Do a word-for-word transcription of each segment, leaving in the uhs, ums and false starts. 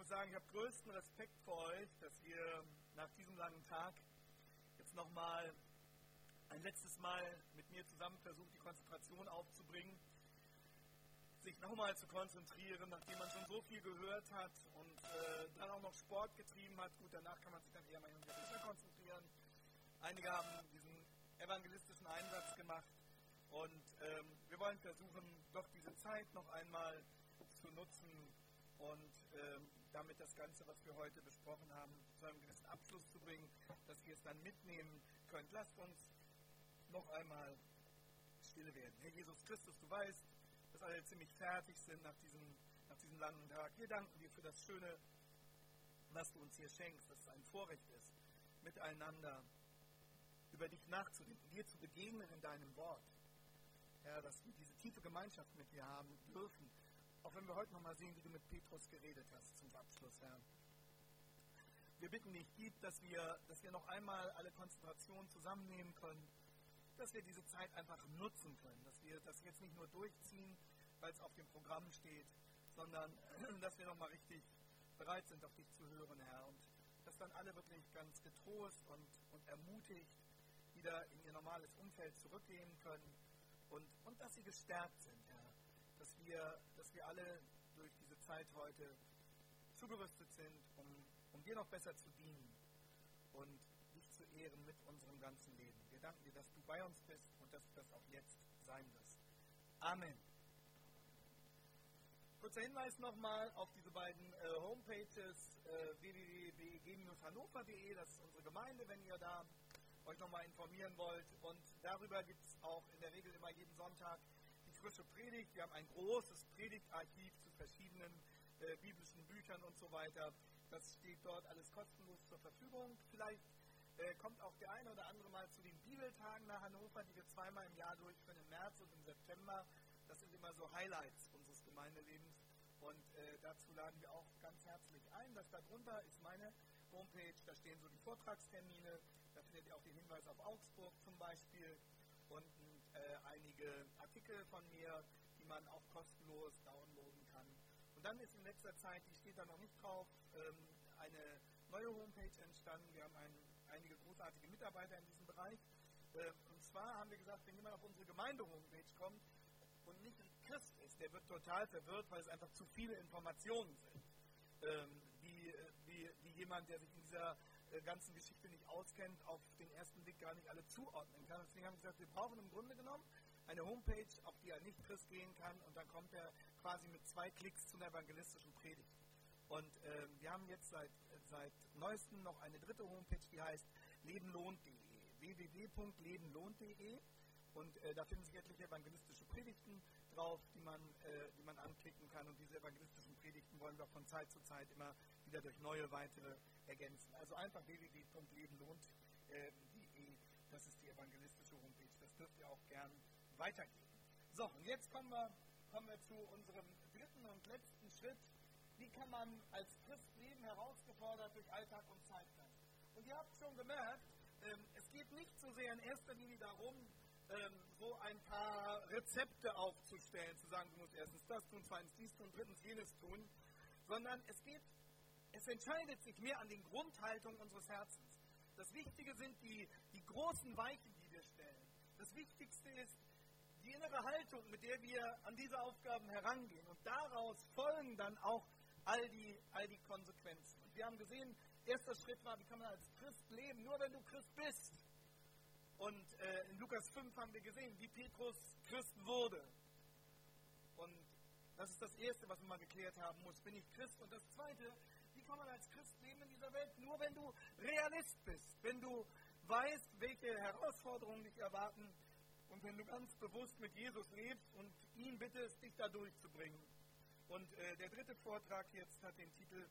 sagen, ich habe größten Respekt vor euch, dass ihr nach diesem langen Tag jetzt nochmal ein letztes Mal mit mir zusammen versucht, die Konzentration aufzubringen, sich nochmal zu konzentrieren, nachdem man schon so viel gehört hat und äh, dann auch noch Sport getrieben hat. Gut, danach kann man sich dann eher mal nicht mehr konzentrieren. Einige haben diesen evangelistischen Einsatz gemacht und ähm, wir wollen versuchen, doch diese Zeit noch einmal zu nutzen und ähm, damit das Ganze, was wir heute besprochen haben, zu einem gewissen Abschluss zu bringen, dass ihr es dann mitnehmen könnt. Lasst uns noch einmal stille werden. Herr Jesus Christus, du weißt, dass alle ziemlich fertig sind nach diesem, nach diesem langen Tag. Wir danken dir für das Schöne, was du uns hier schenkst, dass es ein Vorrecht ist, miteinander über dich nachzudenken, dir zu begegnen in deinem Wort. Herr, dass wir diese tiefe Gemeinschaft mit dir haben dürfen, auch wenn wir heute nochmal sehen, wie du mit Petrus geredet hast zum Abschluss, Herr. Wir bitten dich, gib, dass wir, dass wir noch einmal alle Konzentration zusammennehmen können, dass wir diese Zeit einfach nutzen können, dass wir das jetzt nicht nur durchziehen, weil es auf dem Programm steht, sondern dass wir nochmal richtig bereit sind, auf dich zu hören, Herr. Und dass dann alle wirklich ganz getrost und, und ermutigt wieder in ihr normales Umfeld zurückgehen können und, und dass sie gestärkt sind, Herr. Dass wir, dass wir alle durch diese Zeit heute zugerüstet sind, um, um dir noch besser zu dienen und dich zu ehren mit unserem ganzen Leben. Wir danken dir, dass du bei uns bist und dass du das auch jetzt sein wirst. Amen. Kurzer Hinweis nochmal auf diese beiden äh, Homepages äh, w w w punkt b e g hannover punkt de, das ist unsere Gemeinde, wenn ihr da euch nochmal informieren wollt. Und darüber gibt es auch in der Regel immer jeden Sonntag die frische Predigt. Wir haben ein großes Predigtarchiv zu verschiedenen äh, biblischen Büchern und so weiter. Das steht dort alles kostenlos zur Verfügung. Vielleicht äh, kommt auch der eine oder andere mal zu den Bibeltagen nach Hannover, die wir zweimal im Jahr durchführen, im März und im September. Das sind immer so Highlights unseres Gemeindelebens. Und äh, dazu laden wir auch ganz herzlich ein. Das da drunter ist meine Homepage. Da stehen so die Vortragstermine. Da findet ihr auch den Hinweis auf Augsburg zum Beispiel. Und äh, einige Artikel von mir, die man auch kostenlos downloaden kann. Und dann ist in letzter Zeit, die steht da noch nicht drauf, ähm, eine neue Homepage entstanden. Wir haben ein, einige großartige Mitarbeiter in diesem Bereich. Äh, und zwar haben wir gesagt, wenn jemand auf unsere Gemeinde-Homepage kommt und nicht ein Christ ist, der wird total verwirrt, weil es einfach zu viele Informationen sind, ähm, die, die, die jemand, der sich in dieser äh, ganzen Geschichte nicht auskennt, auf den ersten Blick gar nicht alle zuordnen kann. Deswegen haben wir gesagt, wir brauchen im Grunde genommen eine Homepage, auf die ein Nicht-Christ gehen kann und dann kommt er quasi mit zwei Klicks zu einer evangelistischen Predigt. Und äh, wir haben jetzt seit, seit neuestem noch eine dritte Homepage, die heißt lebenlohnt punkt de, w w w punkt lebenlohnt punkt de. Und äh, da finden sich etliche evangelistische Predigten drauf, die man, äh, die man anklicken kann. Und diese evangelistischen Predigten wollen wir von Zeit zu Zeit immer wieder durch neue weitere ergänzen. Also einfach w w w punkt lebenlohnt punkt de, das ist die evangelistische Homepage. Das dürft ihr auch gern weitergeben. So, und jetzt kommen wir, kommen wir zu unserem dritten und letzten Schritt. Wie kann man als Christ leben, herausgefordert durch Alltag und Zeitgeist? Und ihr habt schon gemerkt, ähm, es geht nicht so sehr in erster Linie darum, ähm, so ein paar Rezepte aufzustellen, zu sagen, du musst erstens das tun, zweitens dies tun, drittens jenes tun, sondern es geht, es entscheidet sich mehr an den Grundhaltungen unseres Herzens. Das Wichtige sind die, die großen Weichen, die wir stellen. Das Wichtigste ist die innere Haltung, mit der wir an diese Aufgaben herangehen. Und daraus folgen dann auch all die, all die Konsequenzen. Und wir haben gesehen, erster Schritt war, wie kann man als Christ leben? Nur wenn du Christ bist. Und äh, in Lukas fünf haben wir gesehen, wie Petrus Christ wurde. Und das ist das Erste, was man mal geklärt haben muss. Bin ich Christ? Und das Zweite, wie kann man als Christ leben in dieser Welt? Nur wenn du Realist bist. Wenn du weißt, welche Herausforderungen dich erwarten. Und wenn du ganz bewusst mit Jesus lebst und ihn bittest, dich da durchzubringen. Und äh, der dritte Vortrag jetzt hat den Titel,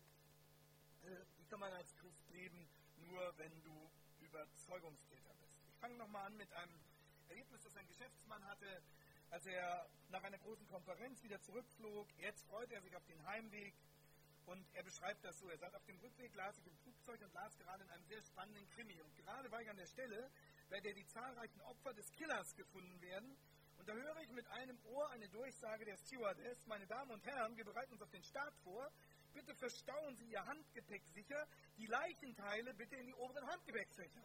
äh, wie kann man als Christ leben, nur wenn du Überzeugungstäter bist. Ich fange nochmal an mit einem Erlebnis, das ein Geschäftsmann hatte, als er nach einer großen Konferenz wieder zurückflog. Jetzt freut er sich auf den Heimweg und er beschreibt das so. Er sagt, auf dem Rückweg las ich im Flugzeug und las gerade in einem sehr spannenden Krimi. Und gerade war ich an der Stelle, bei der die zahlreichen Opfer des Killers gefunden werden. Und da höre ich mit einem Ohr eine Durchsage der Stewardess: Meine Damen und Herren, wir bereiten uns auf den Start vor. bitte verstauen Sie Ihr Handgepäck sicher, die Leichenteile bitte in die oberen Handgepäckfächer.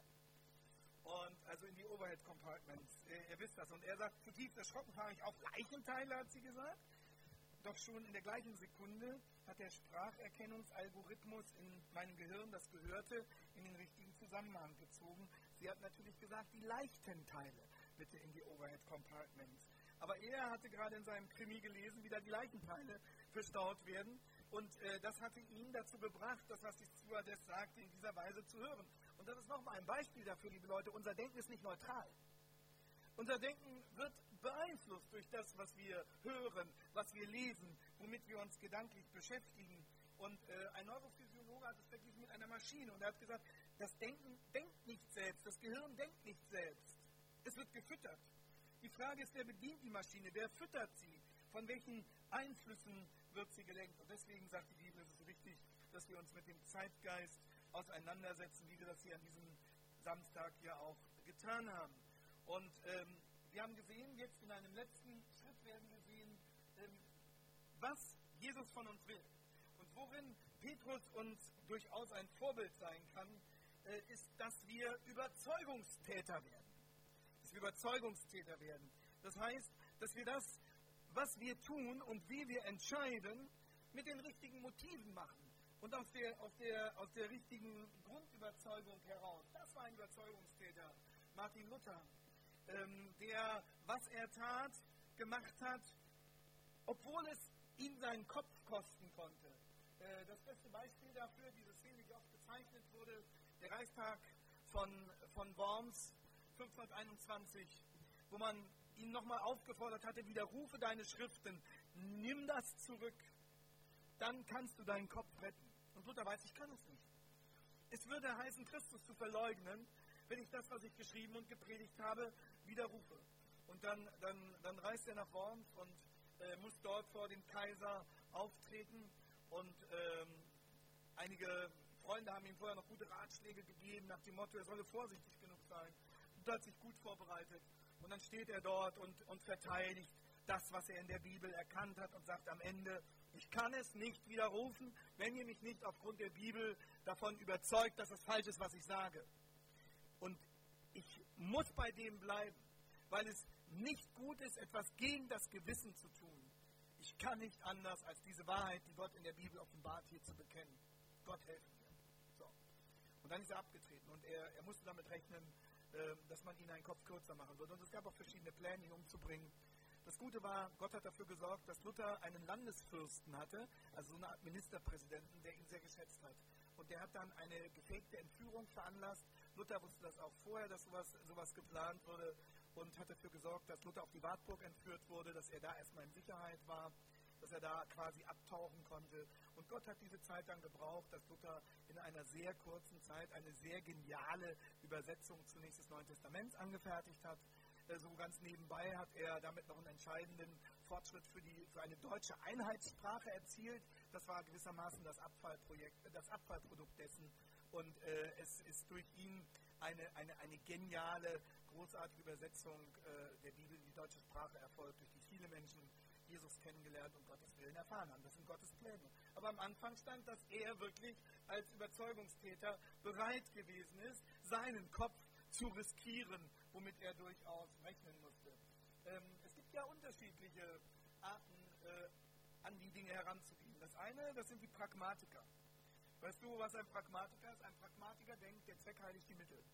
Und also in die Overhead Compartments, ihr, ihr wisst das. Und er sagt, zutiefst erschrocken frage ich, auch Leichenteile, hat sie gesagt. Doch schon in der gleichen Sekunde hat der Spracherkennungsalgorithmus in meinem Gehirn das Gehörte in den richtigen Zusammenhang gezogen. Sie hat natürlich gesagt, die leichten Teile bitte in die Overhead Compartments. Aber er hatte gerade in seinem Krimi gelesen, wie da die Leichenteile verstaut werden. Und äh, das hatte ihn dazu gebracht, das, was die Stewardess sagte, in dieser Weise zu hören. Und das ist nochmal ein Beispiel dafür, liebe Leute, unser Denken ist nicht neutral. Unser Denken wird beeinflusst durch das, was wir hören, was wir lesen, womit wir uns gedanklich beschäftigen. Und äh, ein Neurophysiologe hat es verglichen mit einer Maschine und er hat gesagt, das Denken denkt nicht selbst, das Gehirn denkt nicht selbst. Es wird gefüttert. Die Frage ist, wer bedient die Maschine, wer füttert sie, von welchen Einflüssen wird sie gelenkt. Und deswegen sagt die Bibel, es ist so wichtig, dass wir uns mit dem Zeitgeist auseinandersetzen, wie wir das hier an diesem Samstag hier auch getan haben. Und ähm, wir haben gesehen, jetzt in einem letzten Schritt werden wir sehen, ähm, was Jesus von uns will. Und worin Petrus uns durchaus ein Vorbild sein kann, äh, ist, dass wir Überzeugungstäter werden. Dass wir Überzeugungstäter werden. Das heißt, dass wir das, was wir tun und wie wir entscheiden, mit den richtigen Motiven machen. Und aus der, aus der, aus der richtigen Grundüberzeugung heraus. Das war ein Überzeugungstäter, Martin Luther. Ähm, der, was er tat, gemacht hat, obwohl es ihm seinen Kopf kosten konnte. Äh, das beste Beispiel dafür, diese Szene, die oft gezeichnet wurde, der Reichstag von, von Worms fünfzehnhunderteinundzwanzig, wo man ihn nochmal aufgefordert hatte, widerrufe deine Schriften, nimm das zurück, dann kannst du deinen Kopf retten. Und Luther weiß, ich kann es nicht. Es würde heißen, Christus zu verleugnen, wenn ich das, was ich geschrieben und gepredigt habe, widerrufe. Und dann, dann, dann reist er nach Worms und äh, muss dort vor dem Kaiser auftreten. Und ähm, einige Freunde haben ihm vorher noch gute Ratschläge gegeben, nach dem Motto, er solle vorsichtig genug sein. Und hat sich gut vorbereitet. Und dann steht er dort und, und verteidigt das, was er in der Bibel erkannt hat und sagt am Ende, ich kann es nicht widerrufen, wenn ihr mich nicht aufgrund der Bibel davon überzeugt, dass es falsch ist, was ich sage. Und ich muss bei dem bleiben, weil es nicht gut ist, etwas gegen das Gewissen zu tun. Ich kann nicht anders, als diese Wahrheit, die Gott in der Bibel offenbart, hier zu bekennen. Gott helfe mir. So. Und dann ist er abgetreten und er, er musste damit rechnen, äh, dass man ihn einen Kopf kürzer machen würde. Und es gab auch verschiedene Pläne, ihn umzubringen. Das Gute war, Gott hat dafür gesorgt, dass Luther einen Landesfürsten hatte, also so eine Art Ministerpräsidenten, der ihn sehr geschätzt hat. Und der hat dann eine gefakte Entführung veranlasst. Luther wusste das auch vorher, dass sowas, sowas geplant wurde und hat dafür gesorgt, dass Luther auf die Wartburg entführt wurde, dass er da erstmal in Sicherheit war, dass er da quasi abtauchen konnte. Und Gott hat diese Zeit dann gebraucht, dass Luther in einer sehr kurzen Zeit eine sehr geniale Übersetzung zunächst des Neuen Testaments angefertigt hat. So ganz nebenbei hat er damit noch einen entscheidenden Fortschritt für, die, für eine deutsche Einheitssprache erzielt. Das war gewissermaßen das Abfallprojekt, das Abfallprodukt dessen. Und äh, es ist durch ihn eine, eine, eine geniale, großartige Übersetzung äh, der Bibel in die deutsche Sprache erfolgt, durch die viele Menschen Jesus kennengelernt und Gottes Willen erfahren haben. Das sind Gottes Pläne. Aber am Anfang stand, dass er wirklich als Überzeugungstäter bereit gewesen ist, seinen Kopf zu riskieren, womit er durchaus rechnen musste. Ähm, es gibt ja unterschiedliche Arten, äh, an die Dinge heranzugehen. Das eine, das sind die Pragmatiker. Weißt du, was ein Pragmatiker ist? Ein Pragmatiker denkt, der Zweck heiligt die Mittel.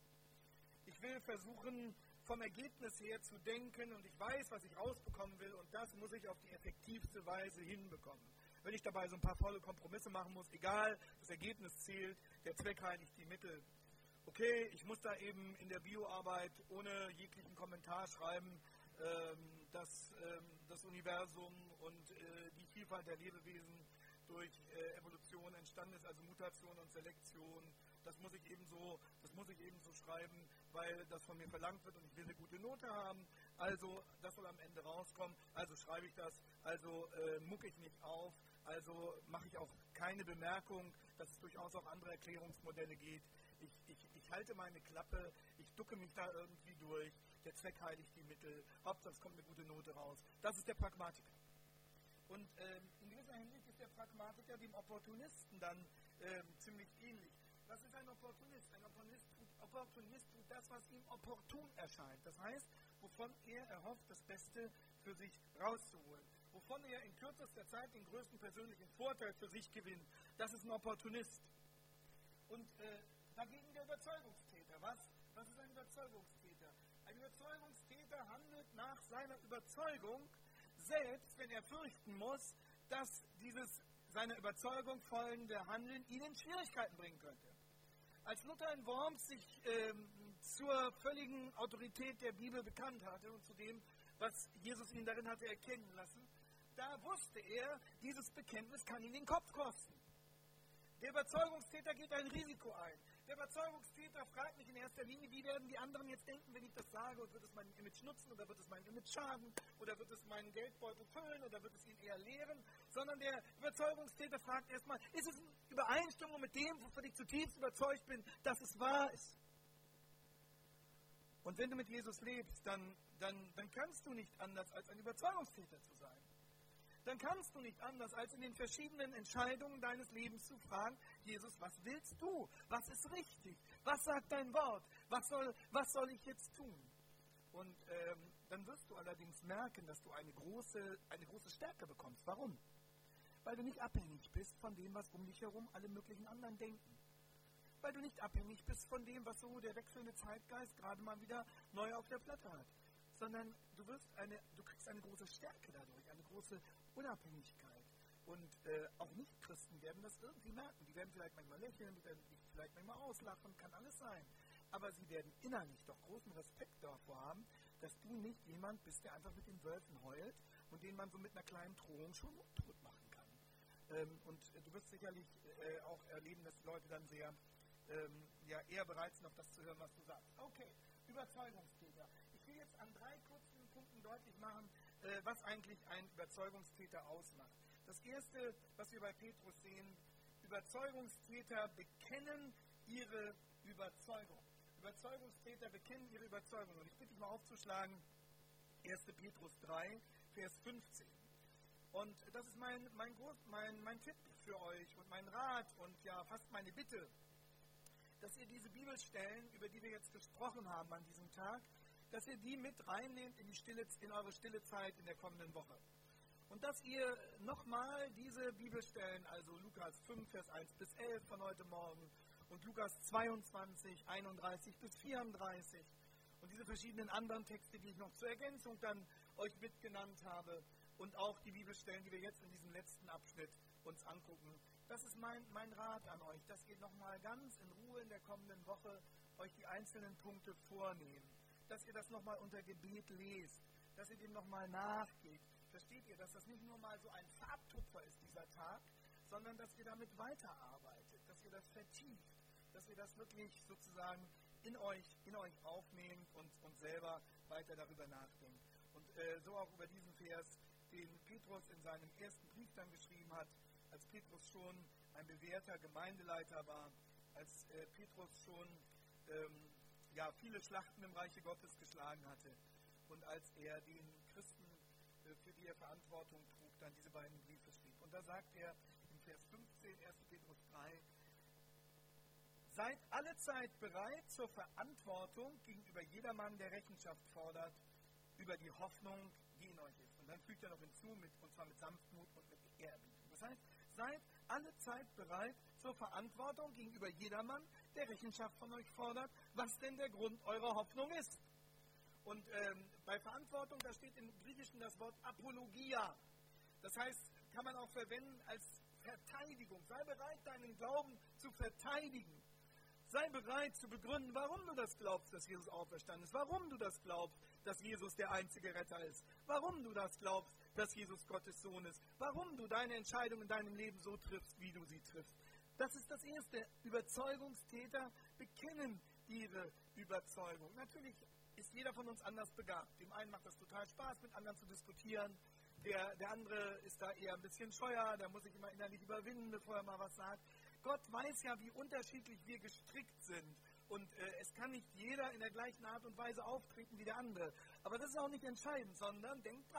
Ich will versuchen, vom Ergebnis her zu denken und ich weiß, was ich rausbekommen will und das muss ich auf die effektivste Weise hinbekommen. Wenn ich dabei so ein paar volle Kompromisse machen muss, egal, das Ergebnis zählt, der Zweck heiligt die Mittel. Okay, ich muss da eben in der Bioarbeit ohne jeglichen Kommentar schreiben, ähm, dass ähm, das Universum und äh, die Vielfalt der Lebewesen durch äh, Evolution entstanden ist, also Mutation und Selektion. Das muss ich eben so, das muss ich eben so schreiben, weil das von mir verlangt wird und ich will eine gute Note haben. Also, das soll am Ende rauskommen. Also schreibe ich das, also äh, mucke ich nicht auf, also mache ich auch keine Bemerkung, dass es durchaus auch andere Erklärungsmodelle geht. Ich, ich, ich halte meine Klappe, ich ducke mich da irgendwie durch, der Zweck heiligt die Mittel, Hauptsache es kommt eine gute Note raus. Das ist der Pragmatiker. Und ähm, in gewisser Hinsicht ist der Pragmatiker dem Opportunisten dann ähm, ziemlich ähnlich. Was ist ein Opportunist? Ein Opportunist tut, Opportunist tut das, was ihm opportun erscheint. Das heißt, wovon er erhofft, das Beste für sich rauszuholen. Wovon er in kürzester Zeit den größten persönlichen Vorteil für sich gewinnt. Das ist ein Opportunist. Und äh, dagegen der Überzeugungstäter. Was, was ist ein Überzeugungstäter? Ein Überzeugungstäter handelt nach seiner Überzeugung, selbst wenn er fürchten muss, dass dieses seiner Überzeugung folgende Handeln ihn in Schwierigkeiten bringen könnte. Als Luther in Worms sich ähm, zur völligen Autorität der Bibel bekannt hatte und zu dem, was Jesus ihn darin hatte erkennen lassen, da wusste er, dieses Bekenntnis kann ihn den Kopf kosten. Der Überzeugungstäter geht ein Risiko ein. Der Überzeugungstäter fragt nicht in erster Linie, wie werden die anderen jetzt denken, wenn ich das sage, und wird es mein Image nutzen oder wird es mein Image schaden oder wird es meinen Geldbeutel füllen oder wird es ihn eher leeren, sondern der Überzeugungstäter fragt erstmal, ist es in Übereinstimmung mit dem, wovon ich zutiefst überzeugt bin, dass es wahr ist? Und wenn du mit Jesus lebst, dann, dann, dann kannst du nicht anders, als ein Überzeugungstäter zu sein. Dann kannst du nicht anders, als in den verschiedenen Entscheidungen deines Lebens zu fragen, Jesus, was willst du? Was ist richtig? Was sagt dein Wort? Was soll, was soll ich jetzt tun? Und ähm, dann wirst du allerdings merken, dass du eine große, eine große Stärke bekommst. Warum? Weil du nicht abhängig bist von dem, was um dich herum alle möglichen anderen denken. Weil du nicht abhängig bist von dem, was so der wechselnde Zeitgeist gerade mal wieder neu auf der Platte hat. Sondern du wirst eine, du kriegst eine große Stärke dadurch, eine große Unabhängigkeit. Und äh, auch Nicht-Christen werden das irgendwie merken. Die werden vielleicht manchmal lächeln, die werden dich vielleicht manchmal auslachen, kann alles sein. Aber sie werden innerlich doch großen Respekt davor haben, dass du nicht jemand bist, der einfach mit den Wölfen heult und den man so mit einer kleinen Drohung schon tot machen kann. Ähm, und äh, du wirst sicherlich äh, auch erleben, dass die Leute dann sehr ähm, ja, eher bereit sind, auf das zu hören, was du sagst. Okay, Überzeugungstäter. Ich will jetzt an drei kurzen Punkten deutlich machen, äh, was eigentlich ein Überzeugungstäter ausmacht. Das erste, was wir bei Petrus sehen, Überzeugungstäter bekennen ihre Überzeugung. Überzeugungstäter bekennen ihre Überzeugung. Und ich bitte dich mal aufzuschlagen, erster Petrus drei, Vers fünfzehn. Und das ist mein, mein, Groß, mein, mein Tipp für euch und mein Rat und ja fast meine Bitte, dass ihr diese Bibelstellen, über die wir jetzt gesprochen haben an diesem Tag, dass ihr die mit reinnehmt in, die Stille, in eure stille Zeit in der kommenden Woche. Und dass ihr nochmal diese Bibelstellen, also Lukas fünf, Vers eins bis elf von heute Morgen und Lukas zweiundzwanzig, einunddreißig bis vierunddreißig und diese verschiedenen anderen Texte, die ich noch zur Ergänzung dann euch mitgenannt habe und auch die Bibelstellen, die wir jetzt in diesem letzten Abschnitt uns angucken. Das ist mein, mein Rat an euch, dass ihr nochmal ganz in Ruhe in der kommenden Woche euch die einzelnen Punkte vornehmen. Dass ihr das nochmal unter Gebet lest, dass ihr dem nochmal nachgeht. Versteht ihr, dass das nicht nur mal so ein Farbtupfer ist, dieser Tag, sondern dass ihr damit weiterarbeitet, dass ihr das vertieft, dass ihr das wirklich sozusagen in euch, in euch aufnehmt und, und selber weiter darüber nachdenkt. Und äh, so auch über diesen Vers, den Petrus in seinem ersten Brief dann geschrieben hat, als Petrus schon ein bewährter Gemeindeleiter war, als äh, Petrus schon ähm, ja, viele Schlachten im Reiche Gottes geschlagen hatte und als er den Christen, äh, für die er Verantwortung trug, dann diese beiden Briefe schrieb. Und da sagt er im Vers fünfzehn, erster Petrus drei, seid allezeit bereit zur Verantwortung gegenüber jedermann, der Rechenschaft fordert, über die Hoffnung, die in euch ist. Und dann fügt er noch hinzu, mit, und zwar mit Sanftmut und mit Ehrerbietung. Das heißt, seid allezeit bereit zur Verantwortung gegenüber jedermann, der Rechenschaft von euch fordert, was denn der Grund eurer Hoffnung ist. Und ähm, bei Verantwortung, da steht im Griechischen das Wort Apologia. Das heißt, kann man auch verwenden als Verteidigung. Sei bereit, deinen Glauben zu verteidigen. Sei bereit zu begründen, warum du das glaubst, dass Jesus auferstanden ist. Warum du das glaubst, dass Jesus der einzige Retter ist. Warum du das glaubst, dass Jesus Gottes Sohn ist. Warum du deine Entscheidung in deinem Leben so triffst, wie du sie triffst. Das ist das Erste. Überzeugungstäter bekennen ihre Überzeugung. Natürlich ist jeder von uns anders begabt. Dem einen macht das total Spaß, mit anderen zu diskutieren. Der, der andere ist da eher ein bisschen scheuer, der muss sich immer innerlich überwinden, bevor er mal was sagt. Gott weiß ja, wie unterschiedlich wir gestrickt sind. Und äh, es kann nicht jeder in der gleichen Art und Weise auftreten wie der andere. Aber das ist auch nicht entscheidend, sondern denkt dran,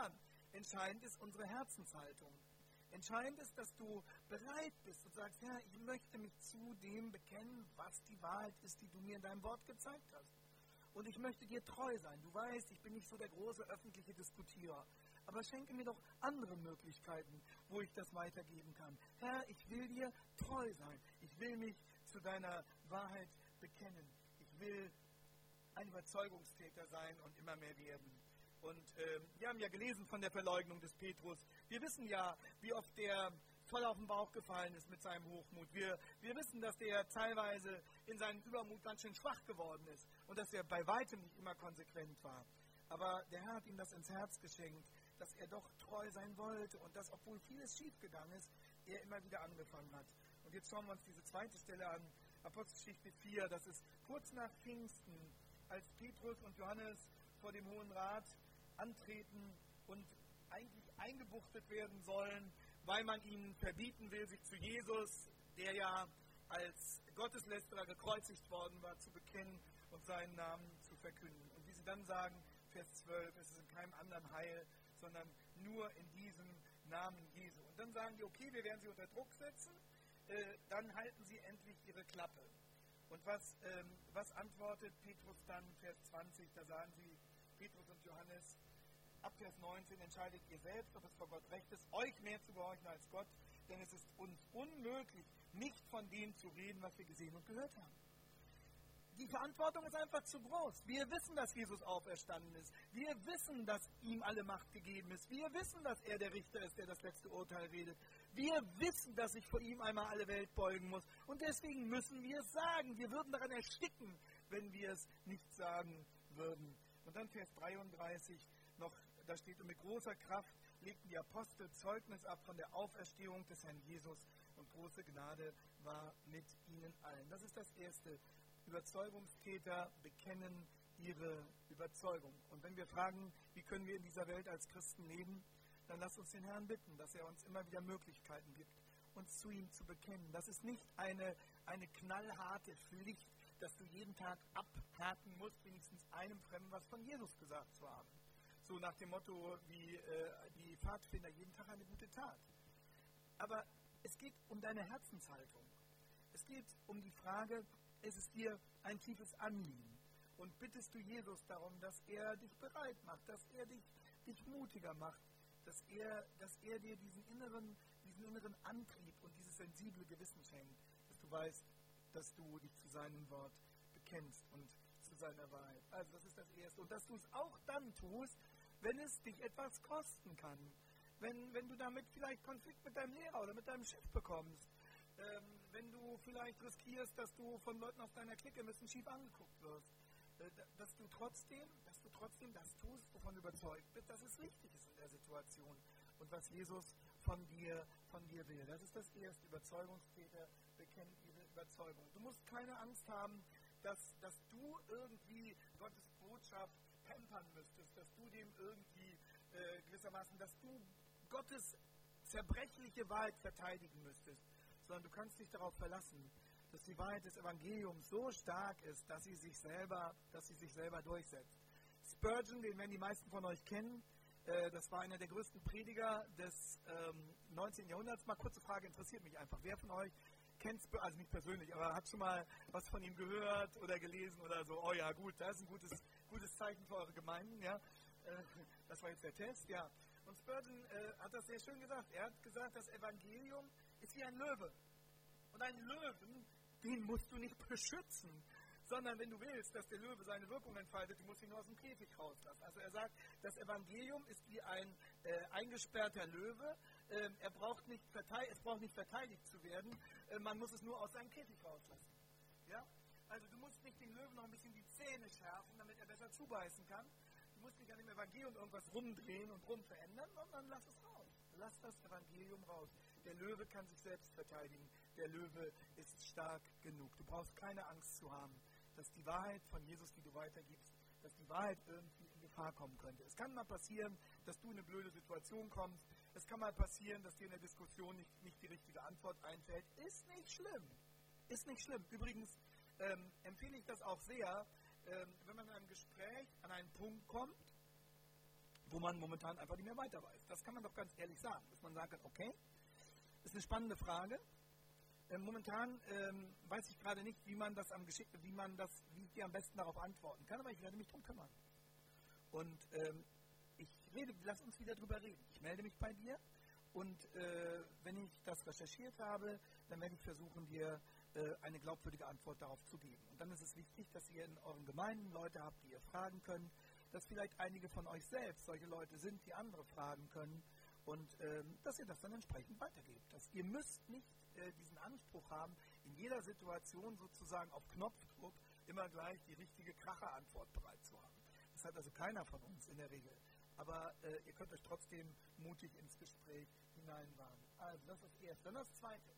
Entscheidend ist unsere Herzenshaltung. Entscheidend ist, dass du bereit bist und sagst, ja, ich möchte mich zu dem bekennen, was die Wahrheit ist, die du mir in deinem Wort gezeigt hast. Und ich möchte dir treu sein. Du weißt, ich bin nicht so der große öffentliche Diskutierer. Aber schenke mir doch andere Möglichkeiten, wo ich das weitergeben kann. Herr, ich will dir treu sein. Ich will mich zu deiner Wahrheit bekennen. Ich will ein Überzeugungstäter sein und immer mehr werden. Und äh, wir haben ja gelesen von der Verleugnung des Petrus. Wir wissen ja, wie oft der voll auf den Bauch gefallen ist mit seinem Hochmut. Wir, wir wissen, dass der teilweise in seinem Übermut ganz schön schwach geworden ist und dass er bei weitem nicht immer konsequent war. Aber der Herr hat ihm das ins Herz geschenkt, dass er doch treu sein wollte und dass, obwohl vieles schiefgegangen ist, er immer wieder angefangen hat. Und jetzt schauen wir uns diese zweite Stelle an, Apostelgeschichte vier, das ist kurz nach Pfingsten, als Petrus und Johannes vor dem Hohen Rat antreten und eigentlich eingebuchtet werden sollen, weil man ihnen verbieten will, sich zu Jesus, der ja als Gotteslästerer gekreuzigt worden war, zu bekennen und seinen Namen zu verkünden. Und wie sie dann sagen, Vers zwölf, es ist in keinem anderen Heil, sondern nur in diesem Namen Jesu. Und dann sagen die, okay, wir werden sie unter Druck setzen, äh, dann halten sie endlich ihre Klappe. Und was, ähm, was antwortet Petrus dann, Vers zwanzig, da sagen sie, Petrus und Johannes, ab Vers neunzehn entscheidet ihr selbst, ob es vor Gott recht ist, euch mehr zu gehorchen als Gott, denn es ist uns unmöglich, nicht von dem zu reden, was wir gesehen und gehört haben. Die Verantwortung ist einfach zu groß. Wir wissen, dass Jesus auferstanden ist. Wir wissen, dass ihm alle Macht gegeben ist. Wir wissen, dass er der Richter ist, der das letzte Urteil redet. Wir wissen, dass sich vor ihm einmal alle Welt beugen muss. Und deswegen müssen wir es sagen. Wir würden daran ersticken, wenn wir es nicht sagen würden. Und dann Vers dreiunddreißig noch, da steht, und mit großer Kraft legten die Apostel Zeugnis ab von der Auferstehung des Herrn Jesus und große Gnade war mit ihnen allen. Das ist das Erste. Überzeugungstäter bekennen ihre Überzeugung. Und wenn wir fragen, wie können wir in dieser Welt als Christen leben, dann lasst uns den Herrn bitten, dass er uns immer wieder Möglichkeiten gibt, uns zu ihm zu bekennen. Das ist nicht eine, eine knallharte Pflicht, dass du jeden Tag abhaken musst, wenigstens einem Fremden was von Jesus gesagt zu haben. So nach dem Motto wie äh, die Pfadfinder, jeden Tag eine gute Tat. Aber es geht um deine Herzenshaltung. Es geht um die Frage, ist es dir ein tiefes Anliegen? Und bittest du Jesus darum, dass er dich bereit macht, dass er dich, dich mutiger macht, dass er, dass er dir diesen inneren, diesen inneren Antrieb und dieses sensible Gewissen schenkt, dass du weißt, dass du dich zu seinem Wort bekennst und zu seiner Wahrheit. Also das ist das Erste. Und dass du es auch dann tust, wenn es dich etwas kosten kann. Wenn, wenn du damit vielleicht Konflikt mit deinem Lehrer oder mit deinem Chef bekommst. Ähm, wenn du vielleicht riskierst, dass du von Leuten aus deiner Clique ein bisschen schief angeguckt wirst. Äh, dass du trotzdem, dass du trotzdem das tust, wovon du überzeugt bist, dass es richtig ist in der Situation. Und was Jesus von dir, von dir will. Das ist das Erste. Überzeugungstäter bekennen ihre Überzeugung. Du musst keine Angst haben, dass, dass du irgendwie Gottes Botschaft pampern müsstest, dass du dem irgendwie äh, gewissermaßen, dass du Gottes zerbrechliche Wahrheit verteidigen müsstest, sondern du kannst dich darauf verlassen, dass die Wahrheit des Evangeliums so stark ist, dass sie sich selber, dass sie sich selber durchsetzt. Spurgeon, den werden die meisten von euch kennen, äh, das war einer der größten Prediger des ähm, neunzehnten Jahrhunderts. Mal kurze Frage, interessiert mich einfach. Wer von euch kennt Spurgeon, also nicht persönlich, aber hat schon mal was von ihm gehört oder gelesen oder so? Oh ja, gut, das ist ein gutes, gutes Zeichen für eure Gemeinden, ja. Äh, das war jetzt der Test, ja. Und Spurgeon äh, hat das sehr schön gesagt. Er hat gesagt, das Evangelium ist wie ein Löwe. Und einen Löwen, den musst du nicht beschützen, sondern wenn du willst, dass der Löwe seine Wirkung entfaltet, du musst ihn nur aus dem Käfig rauslassen. Also er sagt, das Evangelium ist wie ein äh, eingesperrter Löwe. Äh, er braucht nicht es braucht nicht verteidigt zu werden, äh, man muss es nur aus seinem Käfig rauslassen. Ja? Also du musst nicht dem Löwen noch ein bisschen die Zähne schärfen, damit er besser zubeißen kann. Du musst nicht an dem Evangelium irgendwas rumdrehen und rumverändern, sondern lass es raus. Lass das Evangelium raus. Der Löwe kann sich selbst verteidigen. Der Löwe ist stark genug. Du brauchst keine Angst zu haben, dass die Wahrheit von Jesus, die du weitergibst, dass die Wahrheit irgendwie in Gefahr kommen könnte. Es kann mal passieren, dass du in eine blöde Situation kommst. Es kann mal passieren, dass dir in der Diskussion nicht, nicht die richtige Antwort einfällt. Ist nicht schlimm. Ist nicht schlimm. Übrigens ähm, empfehle ich das auch sehr, ähm, wenn man in einem Gespräch an einen Punkt kommt, wo man momentan einfach nicht mehr weiter weiß. Das kann man doch ganz ehrlich sagen, dass man sagen kann, okay, ist eine spannende Frage. Äh, momentan ähm, weiß ich gerade nicht, wie man das am Geschick, wie man das, wie ich dir am besten darauf antworten kann, aber ich werde mich darum kümmern. Und ähm, ich rede, lass uns wieder drüber reden. Ich melde mich bei dir und äh, wenn ich das recherchiert habe, dann werde ich versuchen, dir äh, eine glaubwürdige Antwort darauf zu geben. Und dann ist es wichtig, dass ihr in euren Gemeinden Leute habt, die ihr fragen könnt, dass vielleicht einige von euch selbst solche Leute sind, die andere fragen können und ähm, dass ihr das dann entsprechend weitergebt. Dass ihr müsst nicht äh, diesen Anspruch haben, in jeder Situation sozusagen auf Knopfdruck immer gleich die richtige Kracherantwort bereit zu haben. Das hat also keiner von uns in der Regel. Aber äh, ihr könnt euch trotzdem mutig ins Gespräch hineinwagen. Also das ist das Erste. Dann das Zweite.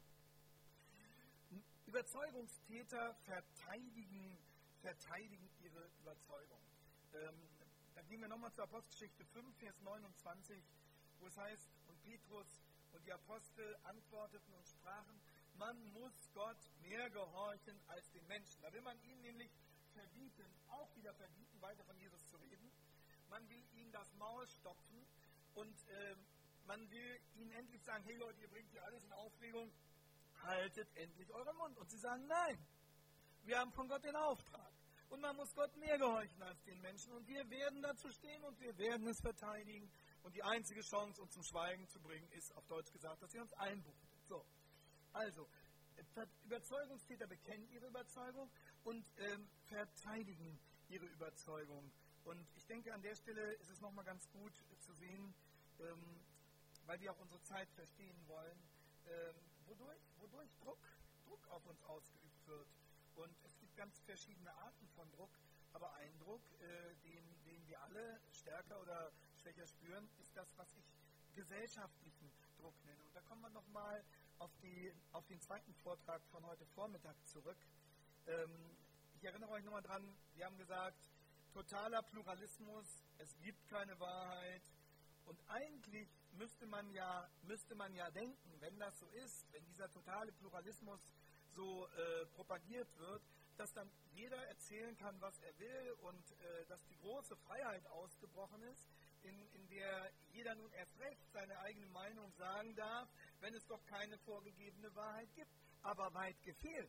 Überzeugungstäter verteidigen, verteidigen ihre Überzeugung. Ähm, dann gehen wir nochmal zur Apostelgeschichte fünf, Vers neunundzwanzig, wo es heißt, und Petrus und die Apostel antworteten und sprachen, man muss Gott mehr gehorchen als den Menschen. Da will man ihnen nämlich verbieten, auch wieder verbieten, weiter von Jesus zu reden. Man will ihnen das Maul stopfen und äh, man will ihnen endlich sagen, hey Leute, ihr bringt hier alles in Aufregung, haltet endlich euren Mund. Und sie sagen, nein, wir haben von Gott den Auftrag. Und man muss Gott mehr gehorchen als den Menschen. Und wir werden dazu stehen und wir werden es verteidigen. Und die einzige Chance, uns zum Schweigen zu bringen, ist, auf Deutsch gesagt, dass ihr uns einbucht. So, also, Überzeugungstäter bekennen ihre Überzeugung und ähm, verteidigen ihre Überzeugung. Und ich denke, an der Stelle ist es nochmal ganz gut zu sehen, ähm, weil wir auch unsere Zeit verstehen wollen, ähm, wodurch, wodurch Druck, Druck auf uns ausgeübt wird. Und es gibt ganz verschiedene Arten von Druck, aber ein Druck, äh, den, den wir alle stärker oder schwächer spüren, ist das, was ich gesellschaftlichen Druck nenne. Und da kommen wir nochmal auf, die, auf den zweiten Vortrag von heute Vormittag zurück. Ähm, ich erinnere euch nochmal dran, wir haben gesagt, totaler Pluralismus, es gibt keine Wahrheit. Und eigentlich müsste man ja, müsste man ja denken, wenn das so ist, wenn dieser totale Pluralismus so äh, propagiert wird, dass dann jeder erzählen kann, was er will und äh, dass die große Freiheit ausgebrochen ist, in, in der jeder nun erst recht seine eigene Meinung sagen darf, wenn es doch keine vorgegebene Wahrheit gibt. Aber weit gefehlt.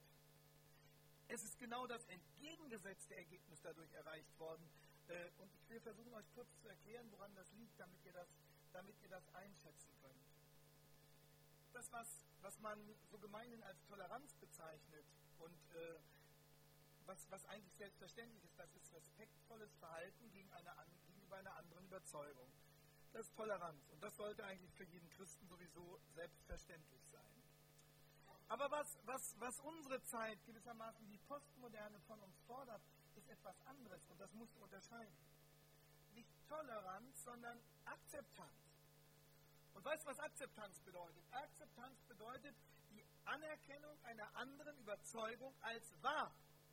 Es ist genau das entgegengesetzte Ergebnis dadurch erreicht worden. Äh, und ich will versuchen, euch kurz zu erklären, woran das liegt, damit ihr das, damit ihr das einschätzen könnt. Das, was, was man so gemeinhin als Toleranz bezeichnet und äh, was, was eigentlich selbstverständlich ist, das ist respektvolles Verhalten gegen eine, gegenüber einer anderen Überzeugung. Das ist Toleranz und das sollte eigentlich für jeden Christen sowieso selbstverständlich sein. Aber was, was, was unsere Zeit gewissermaßen die Postmoderne von uns fordert, ist etwas anderes und das musst du unterscheiden. Nicht Toleranz, sondern Akzeptanz. Und weißt du, was Akzeptanz bedeutet? Akzeptanz bedeutet die Anerkennung einer anderen Überzeugung als wahr.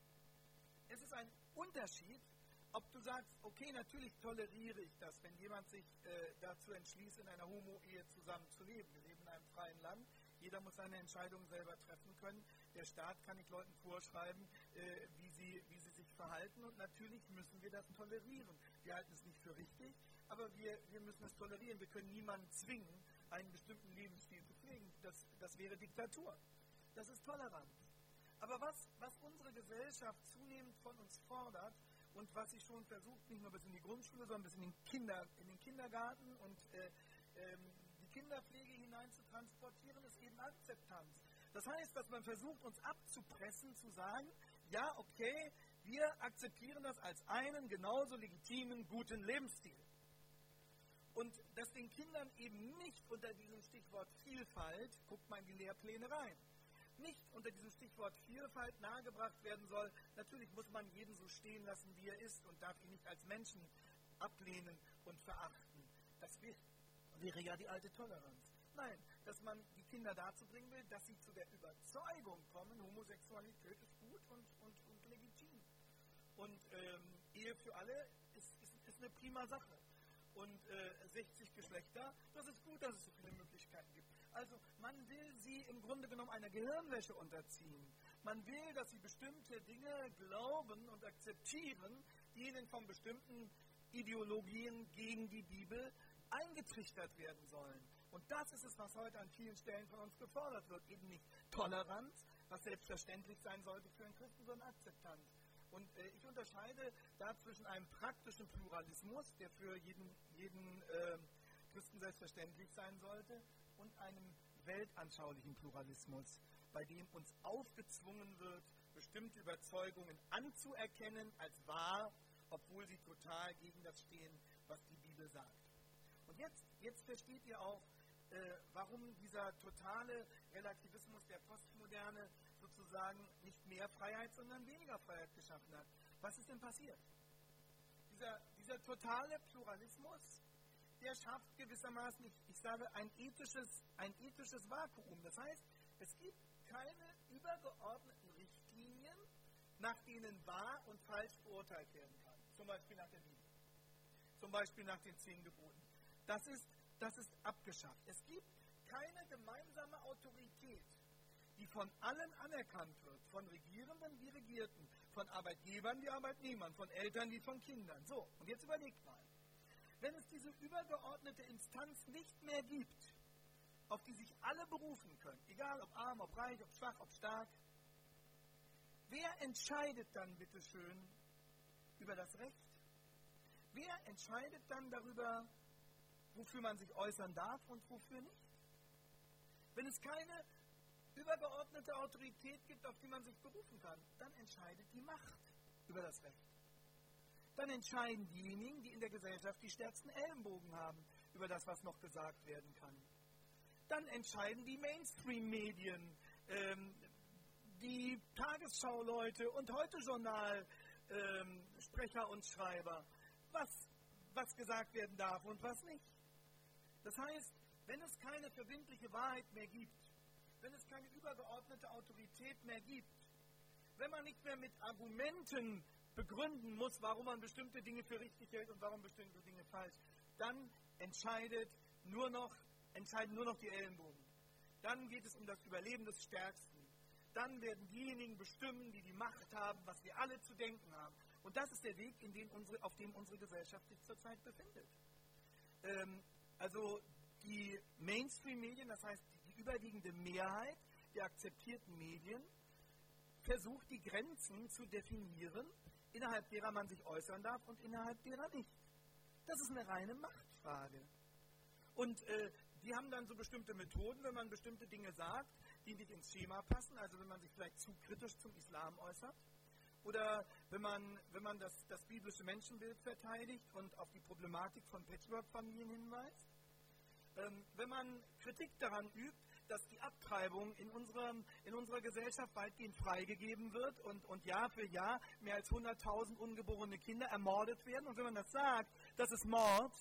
Es ist ein Unterschied, ob du sagst, okay, natürlich toleriere ich das, wenn jemand sich äh, dazu entschließt, in einer Homo-Ehe zusammenzuleben. Wir leben in einem freien Land, jeder muss seine Entscheidungen selber treffen können. Der Staat kann nicht Leuten vorschreiben, äh, wie, sie, wie sie sich verhalten und natürlich müssen wir das tolerieren. Wir halten es nicht für richtig, aber wir, wir müssen es tolerieren. Wir können niemanden zwingen, einen bestimmten Lebensstil zu pflegen. Das, das wäre Diktatur. Das ist Toleranz. Aber was, was unsere Gesellschaft zunehmend von uns fordert und was sie schon versucht, nicht nur bis in die Grundschule, sondern bis in den, Kinder, in den Kindergarten und äh, ähm, die Kinderpflege hinein zu transportieren, ist eben Akzeptanz. Das heißt, dass man versucht, uns abzupressen, zu sagen, ja, okay, wir akzeptieren das als einen genauso legitimen, guten Lebensstil. Und dass den Kindern eben nicht unter diesem Stichwort Vielfalt, guckt mal in die Lehrpläne rein, nicht unter diesem Stichwort Vielfalt nahegebracht werden soll. Natürlich muss man jeden so stehen lassen, wie er ist und darf ihn nicht als Menschen ablehnen und verachten. Das wäre ja die alte Toleranz. Nein, dass man die Kinder dazu bringen will, dass sie zu der Überzeugung kommen, Homosexualität ist gut und, und, und legitim. Und ähm, Ehe für alle ist, ist, ist eine prima Sache. Und äh, sechzig Geschlechter, das ist gut, dass es so viele Möglichkeiten gibt. Also man will sie im Grunde genommen einer Gehirnwäsche unterziehen. Man will, dass sie bestimmte Dinge glauben und akzeptieren, die ihnen von bestimmten Ideologien gegen die Bibel eingetrichtert werden sollen. Und das ist es, was heute an vielen Stellen von uns gefordert wird. Eben nicht Toleranz, was selbstverständlich sein sollte für einen Christen, sondern Akzeptanz. Und äh, ich unterscheide da zwischen einem praktischen Pluralismus, der für jeden, jeden äh, Christen selbstverständlich sein sollte, und einem weltanschaulichen Pluralismus, bei dem uns aufgezwungen wird, bestimmte Überzeugungen anzuerkennen als wahr, obwohl sie total gegen das stehen, was die Bibel sagt. Und jetzt, jetzt versteht ihr auch, äh, warum dieser totale Relativismus der Postmoderne sozusagen nicht mehr Freiheit, sondern weniger Freiheit geschaffen hat. Was ist denn passiert? Dieser, dieser totale Pluralismus, der schafft gewissermaßen, ich, ich sage, ein ethisches, ein ethisches Vakuum. Das heißt, es gibt keine übergeordneten Richtlinien, nach denen wahr und falsch beurteilt werden kann. Zum Beispiel nach der Bibel. Zum Beispiel nach den zehn Geboten. Das ist, das ist abgeschafft. Es gibt keine gemeinsame Autorität, die von allen anerkannt wird, von Regierenden wie Regierten, von Arbeitgebern wie Arbeitnehmern, von Eltern wie von Kindern. So, und jetzt überlegt mal. Wenn es diese übergeordnete Instanz nicht mehr gibt, auf die sich alle berufen können, egal ob arm, ob reich, ob schwach, ob stark, wer entscheidet dann bitteschön über das Recht? Wer entscheidet dann darüber, wofür man sich äußern darf und wofür nicht? Wenn es keine übergeordnete Autorität gibt, auf die man sich berufen kann, dann entscheidet die Macht über das Recht. Dann entscheiden diejenigen, die in der Gesellschaft die stärksten Ellenbogen haben, über das, was noch gesagt werden kann. Dann entscheiden die Mainstream-Medien, ähm, die Tagesschau-Leute und Heute-Journal-Sprecher ähm, und Schreiber, was, was gesagt werden darf und was nicht. Das heißt, wenn es keine verbindliche Wahrheit mehr gibt, wenn es keine übergeordnete Autorität mehr gibt, wenn man nicht mehr mit Argumenten begründen muss, warum man bestimmte Dinge für richtig hält und warum bestimmte Dinge falsch, dann entscheidet nur noch, entscheiden nur noch die Ellenbogen. Dann geht es um das Überleben des Stärksten. Dann werden diejenigen bestimmen, die die Macht haben, was wir alle zu denken haben. Und das ist der Weg, in den unsere, auf dem unsere Gesellschaft sich zurzeit befindet. Ähm, also die Mainstream-Medien, das heißt die überwiegende Mehrheit der akzeptierten Medien, versucht die Grenzen zu definieren, innerhalb derer man sich äußern darf und innerhalb derer nicht. Das ist eine reine Machtfrage. Und äh, die haben dann so bestimmte Methoden, wenn man bestimmte Dinge sagt, die nicht ins Schema passen, also wenn man sich vielleicht zu kritisch zum Islam äußert, oder wenn man, wenn man das, das biblische Menschenbild verteidigt und auf die Problematik von Patchwork-Familien hinweist, ähm, wenn man Kritik daran übt, dass die Abtreibung in, unserem, in unserer Gesellschaft weitgehend freigegeben wird und, und Jahr für Jahr mehr als hunderttausend ungeborene Kinder ermordet werden. Und wenn man das sagt, das ist Mord,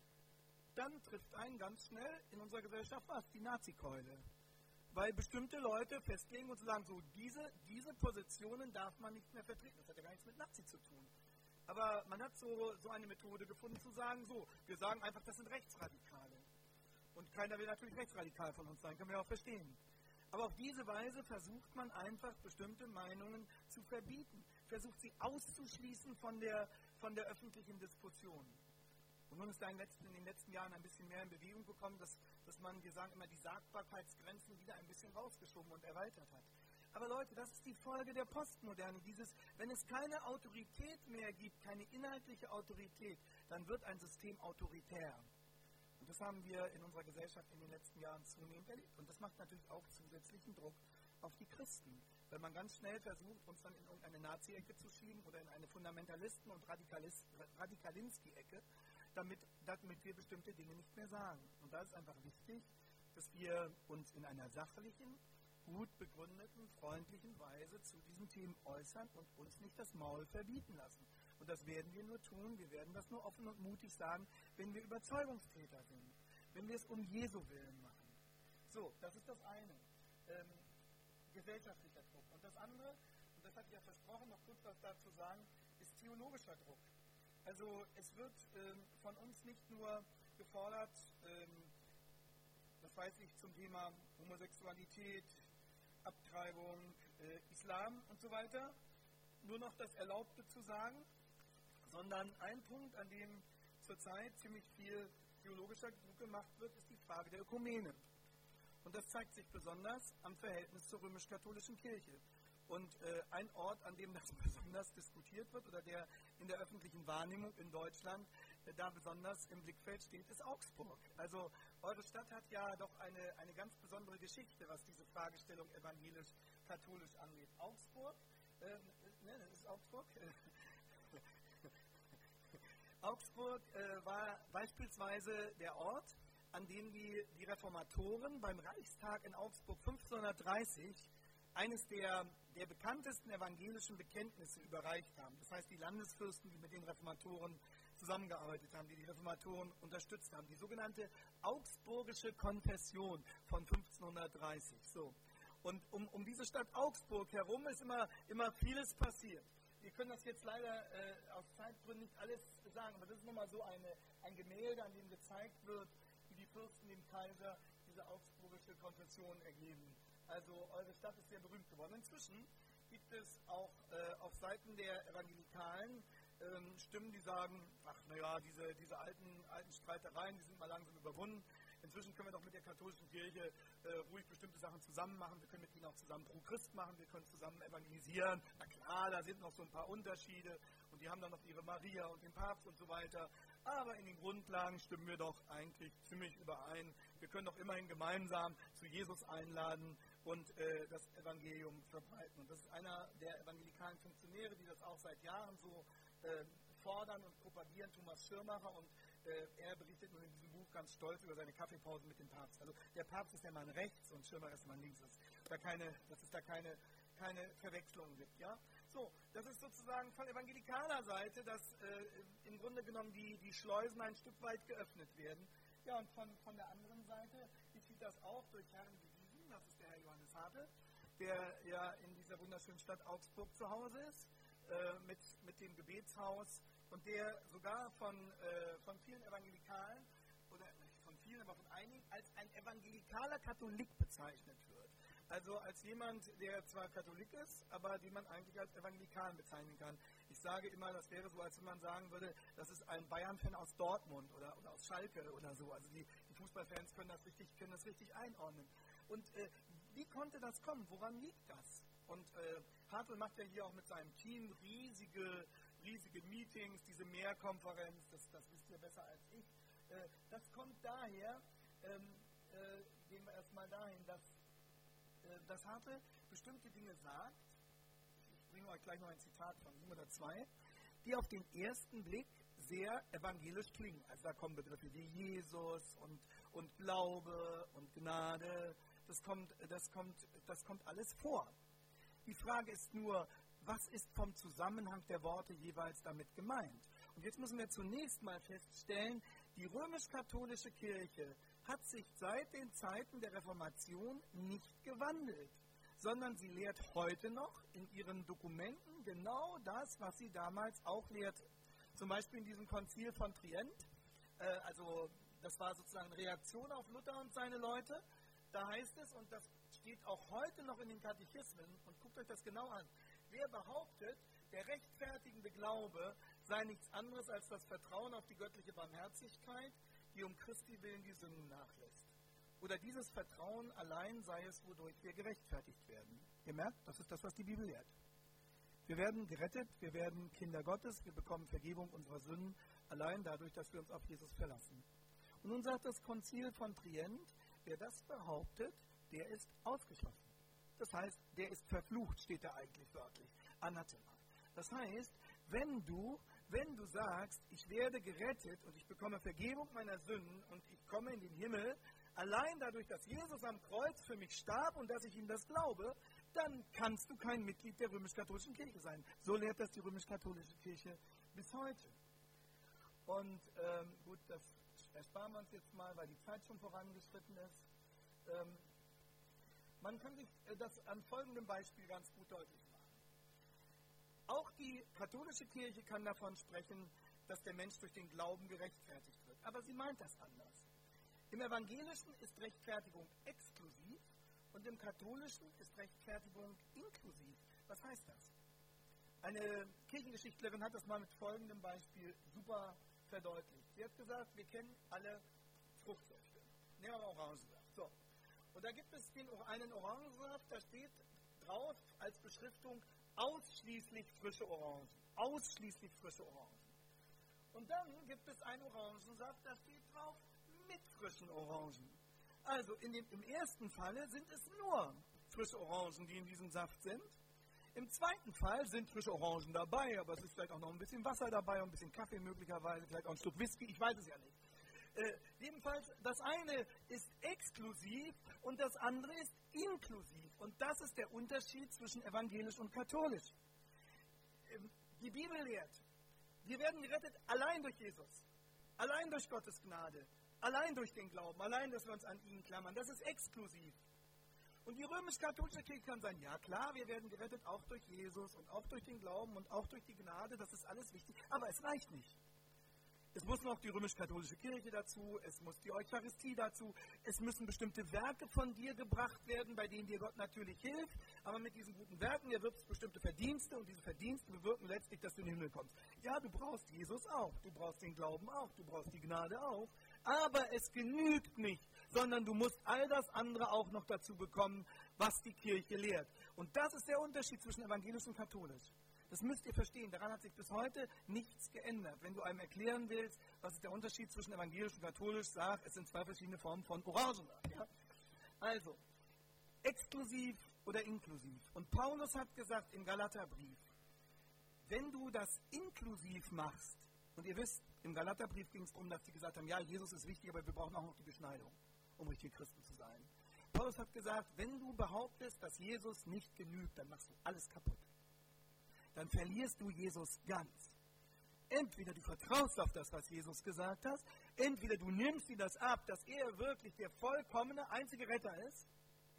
dann trifft einen ganz schnell in unserer Gesellschaft was? Die Nazikeule. Weil bestimmte Leute festlegen und sagen, so diese, diese Positionen darf man nicht mehr vertreten. Das hat ja gar nichts mit Nazi zu tun. Aber man hat so, so eine Methode gefunden zu sagen, so, wir sagen einfach, das sind Rechtsradikale. Und keiner will natürlich rechtsradikal von uns sein, können wir auch verstehen. Aber auf diese Weise versucht man einfach, bestimmte Meinungen zu verbieten. Versucht sie auszuschließen von der, von der öffentlichen Diskussion. Und nun ist da in, letzten, in den letzten Jahren ein bisschen mehr in Bewegung gekommen, dass, dass man, wir sagen immer, die Sagbarkeitsgrenzen wieder ein bisschen rausgeschoben und erweitert hat. Aber Leute, das ist die Folge der Postmoderne. Dieses, wenn es keine Autorität mehr gibt, keine inhaltliche Autorität, dann wird ein System autoritär. Und das haben wir in unserer Gesellschaft in den letzten Jahren zunehmend erlebt. Und das macht natürlich auch zusätzlichen Druck auf die Christen. Weil man ganz schnell versucht, uns dann in irgendeine Nazi-Ecke zu schieben oder in eine Fundamentalisten- und Radikalist, Radikalinski-Ecke, damit, damit wir bestimmte Dinge nicht mehr sagen. Und da ist einfach wichtig, dass wir uns in einer sachlichen, gut begründeten, freundlichen Weise zu diesen Themen äußern und uns nicht das Maul verbieten lassen. Und das werden wir nur tun, wir werden das nur offen und mutig sagen, wenn wir Überzeugungstäter sind, wenn wir es um Jesu Willen machen. So, das ist das eine. Ähm, gesellschaftlicher Druck. Und das andere, und das hatte ich ja versprochen, noch kurz was dazu sagen, ist theologischer Druck. Also es wird ähm, von uns nicht nur gefordert, ähm, das weiß ich, zum Thema Homosexualität, Abtreibung, äh, Islam und so weiter, nur noch das Erlaubte zu sagen, sondern ein Punkt, an dem zurzeit ziemlich viel theologischer Druck gemacht wird, ist die Frage der Ökumene. Und das zeigt sich besonders am Verhältnis zur römisch-katholischen Kirche. Und äh, ein Ort, an dem das besonders diskutiert wird oder der in der öffentlichen Wahrnehmung in Deutschland äh, da besonders im Blickfeld steht, ist Augsburg. Also eure Stadt hat ja doch eine, eine ganz besondere Geschichte, was diese Fragestellung evangelisch-katholisch angeht. Augsburg, äh, ne, das ist Augsburg? Augsburg äh, war beispielsweise der Ort, an dem die, die Reformatoren beim Reichstag in Augsburg fünfzehnhundertdreißig eines der, der bekanntesten evangelischen Bekenntnisse überreicht haben. Das heißt, die Landesfürsten, die mit den Reformatoren zusammengearbeitet haben, die die Reformatoren unterstützt haben. Die sogenannte Augsburgische Konfession von fünfzehnhundertdreißig. So. Und um, um diese Stadt Augsburg herum ist immer, immer vieles passiert. Wir können das jetzt leider äh, aus Zeitgründen nicht alles sagen, aber das ist nochmal so eine, ein Gemälde, an dem gezeigt wird, wie die Fürsten dem Kaiser diese Augsburgische Konfession ergeben. Also eure Stadt ist sehr berühmt geworden. Inzwischen gibt es auch äh, auf Seiten der Evangelikalen ähm, Stimmen, die sagen, ach naja, diese, diese alten, alten Streitereien, die sind mal langsam überwunden. Inzwischen können wir doch mit der katholischen Kirche äh, ruhig bestimmte Sachen zusammen machen. Wir können mit ihnen auch zusammen pro Christ machen, wir können zusammen evangelisieren. Na klar, da sind noch so ein paar Unterschiede und die haben dann noch ihre Maria und den Papst und so weiter. Aber in den Grundlagen stimmen wir doch eigentlich ziemlich überein. Wir können doch immerhin gemeinsam zu Jesus einladen und äh, das Evangelium verbreiten. Und das ist einer der evangelikalen Funktionäre, die das auch seit Jahren so äh, fordern und propagieren, Thomas Schirmacher, und äh, er berichtet nun in diesem Buch ganz stolz über seine Kaffeepausen mit dem Papst. Also der Papst ist der Mann rechts und Schirmacher ist der Mann links. Dass, da keine, dass es da keine, keine Verwechslung gibt. Ja? So, das ist sozusagen von evangelikaler Seite, dass äh, im Grunde genommen die, die Schleusen ein Stück weit geöffnet werden. Ja, und von, von der anderen Seite geschieht das auch durch Herren wie diesen, das ist der Herr Johannes Hartl, der ja in dieser wunderschönen Stadt Augsburg zu Hause ist, äh, mit, mit dem Gebetshaus, und der sogar von, äh, von vielen Evangelikalen, oder nicht von vielen, aber von einigen, als ein evangelikaler Katholik bezeichnet wird. Also als jemand, der zwar Katholik ist, aber den man eigentlich als Evangelikalen bezeichnen kann. Ich sage immer, das wäre so, als wenn man sagen würde, das ist ein Bayern-Fan aus Dortmund oder, oder aus Schalke oder so. Also die, die Fußballfans können das richtig, können das richtig einordnen. Und äh, wie konnte das kommen? Woran liegt das? Und äh, Hartl macht ja hier auch mit seinem Team riesige, riesige Meetings, diese Mehrkonferenz, das, das wisst ihr besser als ich. Äh, das kommt daher, ähm, äh, gehen wir erstmal dahin, dass, äh, dass Hartl bestimmte Dinge sagt. Ich bringe euch gleich noch ein Zitat von ihm oder zwei, die auf den ersten Blick sehr evangelisch klingen. Also da kommen Begriffe wie Jesus und, und Glaube und Gnade. Das kommt, das, kommt, das kommt alles vor. Die Frage ist nur, was ist vom Zusammenhang der Worte jeweils damit gemeint? Und jetzt müssen wir zunächst mal feststellen, die römisch-katholische Kirche hat sich seit den Zeiten der Reformation nicht gewandelt, sondern sie lehrt heute noch in ihren Dokumenten genau das, was sie damals auch lehrte. Zum Beispiel in diesem Konzil von Trient, äh, also das war sozusagen Reaktion auf Luther und seine Leute. Da heißt es, und das steht auch heute noch in den Katechismen, und guckt euch das genau an, wer behauptet, der rechtfertigende Glaube sei nichts anderes als das Vertrauen auf die göttliche Barmherzigkeit, die um Christi willen die Sünden nachlässt. Oder dieses Vertrauen allein sei es, wodurch wir gerechtfertigt werden. Ihr merkt, das ist das, was die Bibel lehrt. Wir werden gerettet, wir werden Kinder Gottes, wir bekommen Vergebung unserer Sünden, allein dadurch, dass wir uns auf Jesus verlassen. Und nun sagt das Konzil von Trient, wer das behauptet, der ist ausgeschlossen. Das heißt, der ist verflucht, steht da eigentlich wörtlich. Anathema. Das heißt, wenn du, wenn du sagst, ich werde gerettet und ich bekomme Vergebung meiner Sünden und ich komme in den Himmel, allein dadurch, dass Jesus am Kreuz für mich starb und dass ich ihm das glaube, dann kannst du kein Mitglied der römisch-katholischen Kirche sein. So lehrt das die römisch-katholische Kirche bis heute. Und ähm, gut, das ersparen wir uns jetzt mal, weil die Zeit schon vorangeschritten ist. Ähm, man kann sich das an folgendem Beispiel ganz gut deutlich machen. Auch die katholische Kirche kann davon sprechen, dass der Mensch durch den Glauben gerechtfertigt wird. Aber sie meint das anders. Im Evangelischen ist Rechtfertigung exklusiv und im Katholischen ist Rechtfertigung inklusiv. Was heißt das? Eine Kirchengeschichtlerin hat das mal mit folgendem Beispiel super verdeutlicht. Sie hat gesagt, wir kennen alle Fruchtsäfte. Nehmen wir mal Orangensaft. So. Und da gibt es den, einen Orangensaft, da steht drauf als Beschriftung ausschließlich frische Orangen. Ausschließlich frische Orangen. Und dann gibt es einen Orangensaft, da steht drauf mit frischen Orangen. Also in dem, im ersten Falle sind es nur frische Orangen, die in diesem Saft sind. Im zweiten Fall sind frische Orangen dabei, aber es ist vielleicht auch noch ein bisschen Wasser dabei, ein bisschen Kaffee möglicherweise, vielleicht auch ein Stück Whisky, ich weiß es ja nicht. Äh, jedenfalls, das eine ist exklusiv und das andere ist inklusiv. Und das ist der Unterschied zwischen evangelisch und katholisch. Ähm, die Bibel lehrt, wir werden gerettet allein durch Jesus, allein durch Gottes Gnade, allein durch den Glauben, allein, dass wir uns an ihn klammern. Das ist exklusiv. Und die römisch-katholische Kirche kann sagen, ja klar, wir werden gerettet auch durch Jesus und auch durch den Glauben und auch durch die Gnade, das ist alles wichtig, aber es reicht nicht. Es muss noch die römisch-katholische Kirche dazu, es muss die Eucharistie dazu, es müssen bestimmte Werke von dir gebracht werden, bei denen dir Gott natürlich hilft, aber mit diesen guten Werken erwirbst du bestimmte Verdienste und diese Verdienste bewirken letztlich, dass du in den Himmel kommst. Ja, du brauchst Jesus auch, du brauchst den Glauben auch, du brauchst die Gnade auch, aber es genügt nicht, sondern du musst all das andere auch noch dazu bekommen, was die Kirche lehrt. Und das ist der Unterschied zwischen evangelisch und katholisch. Das müsst ihr verstehen, daran hat sich bis heute nichts geändert. Wenn du einem erklären willst, was ist der Unterschied zwischen evangelisch und katholisch, sag, es sind zwei verschiedene Formen von Orangensaft. Ja? Also, exklusiv oder inklusiv. Und Paulus hat gesagt im Galaterbrief, wenn du das inklusiv machst, und ihr wisst, im Galaterbrief ging es darum, dass sie gesagt haben, ja, Jesus ist wichtig, aber wir brauchen auch noch die Beschneidung, um richtige Christen zu sein. Paulus hat gesagt, wenn du behauptest, dass Jesus nicht genügt, dann machst du alles kaputt. Dann verlierst du Jesus ganz. Entweder du vertraust auf das, was Jesus gesagt hat, entweder du nimmst dir das ab, dass er wirklich der vollkommene, einzige Retter ist,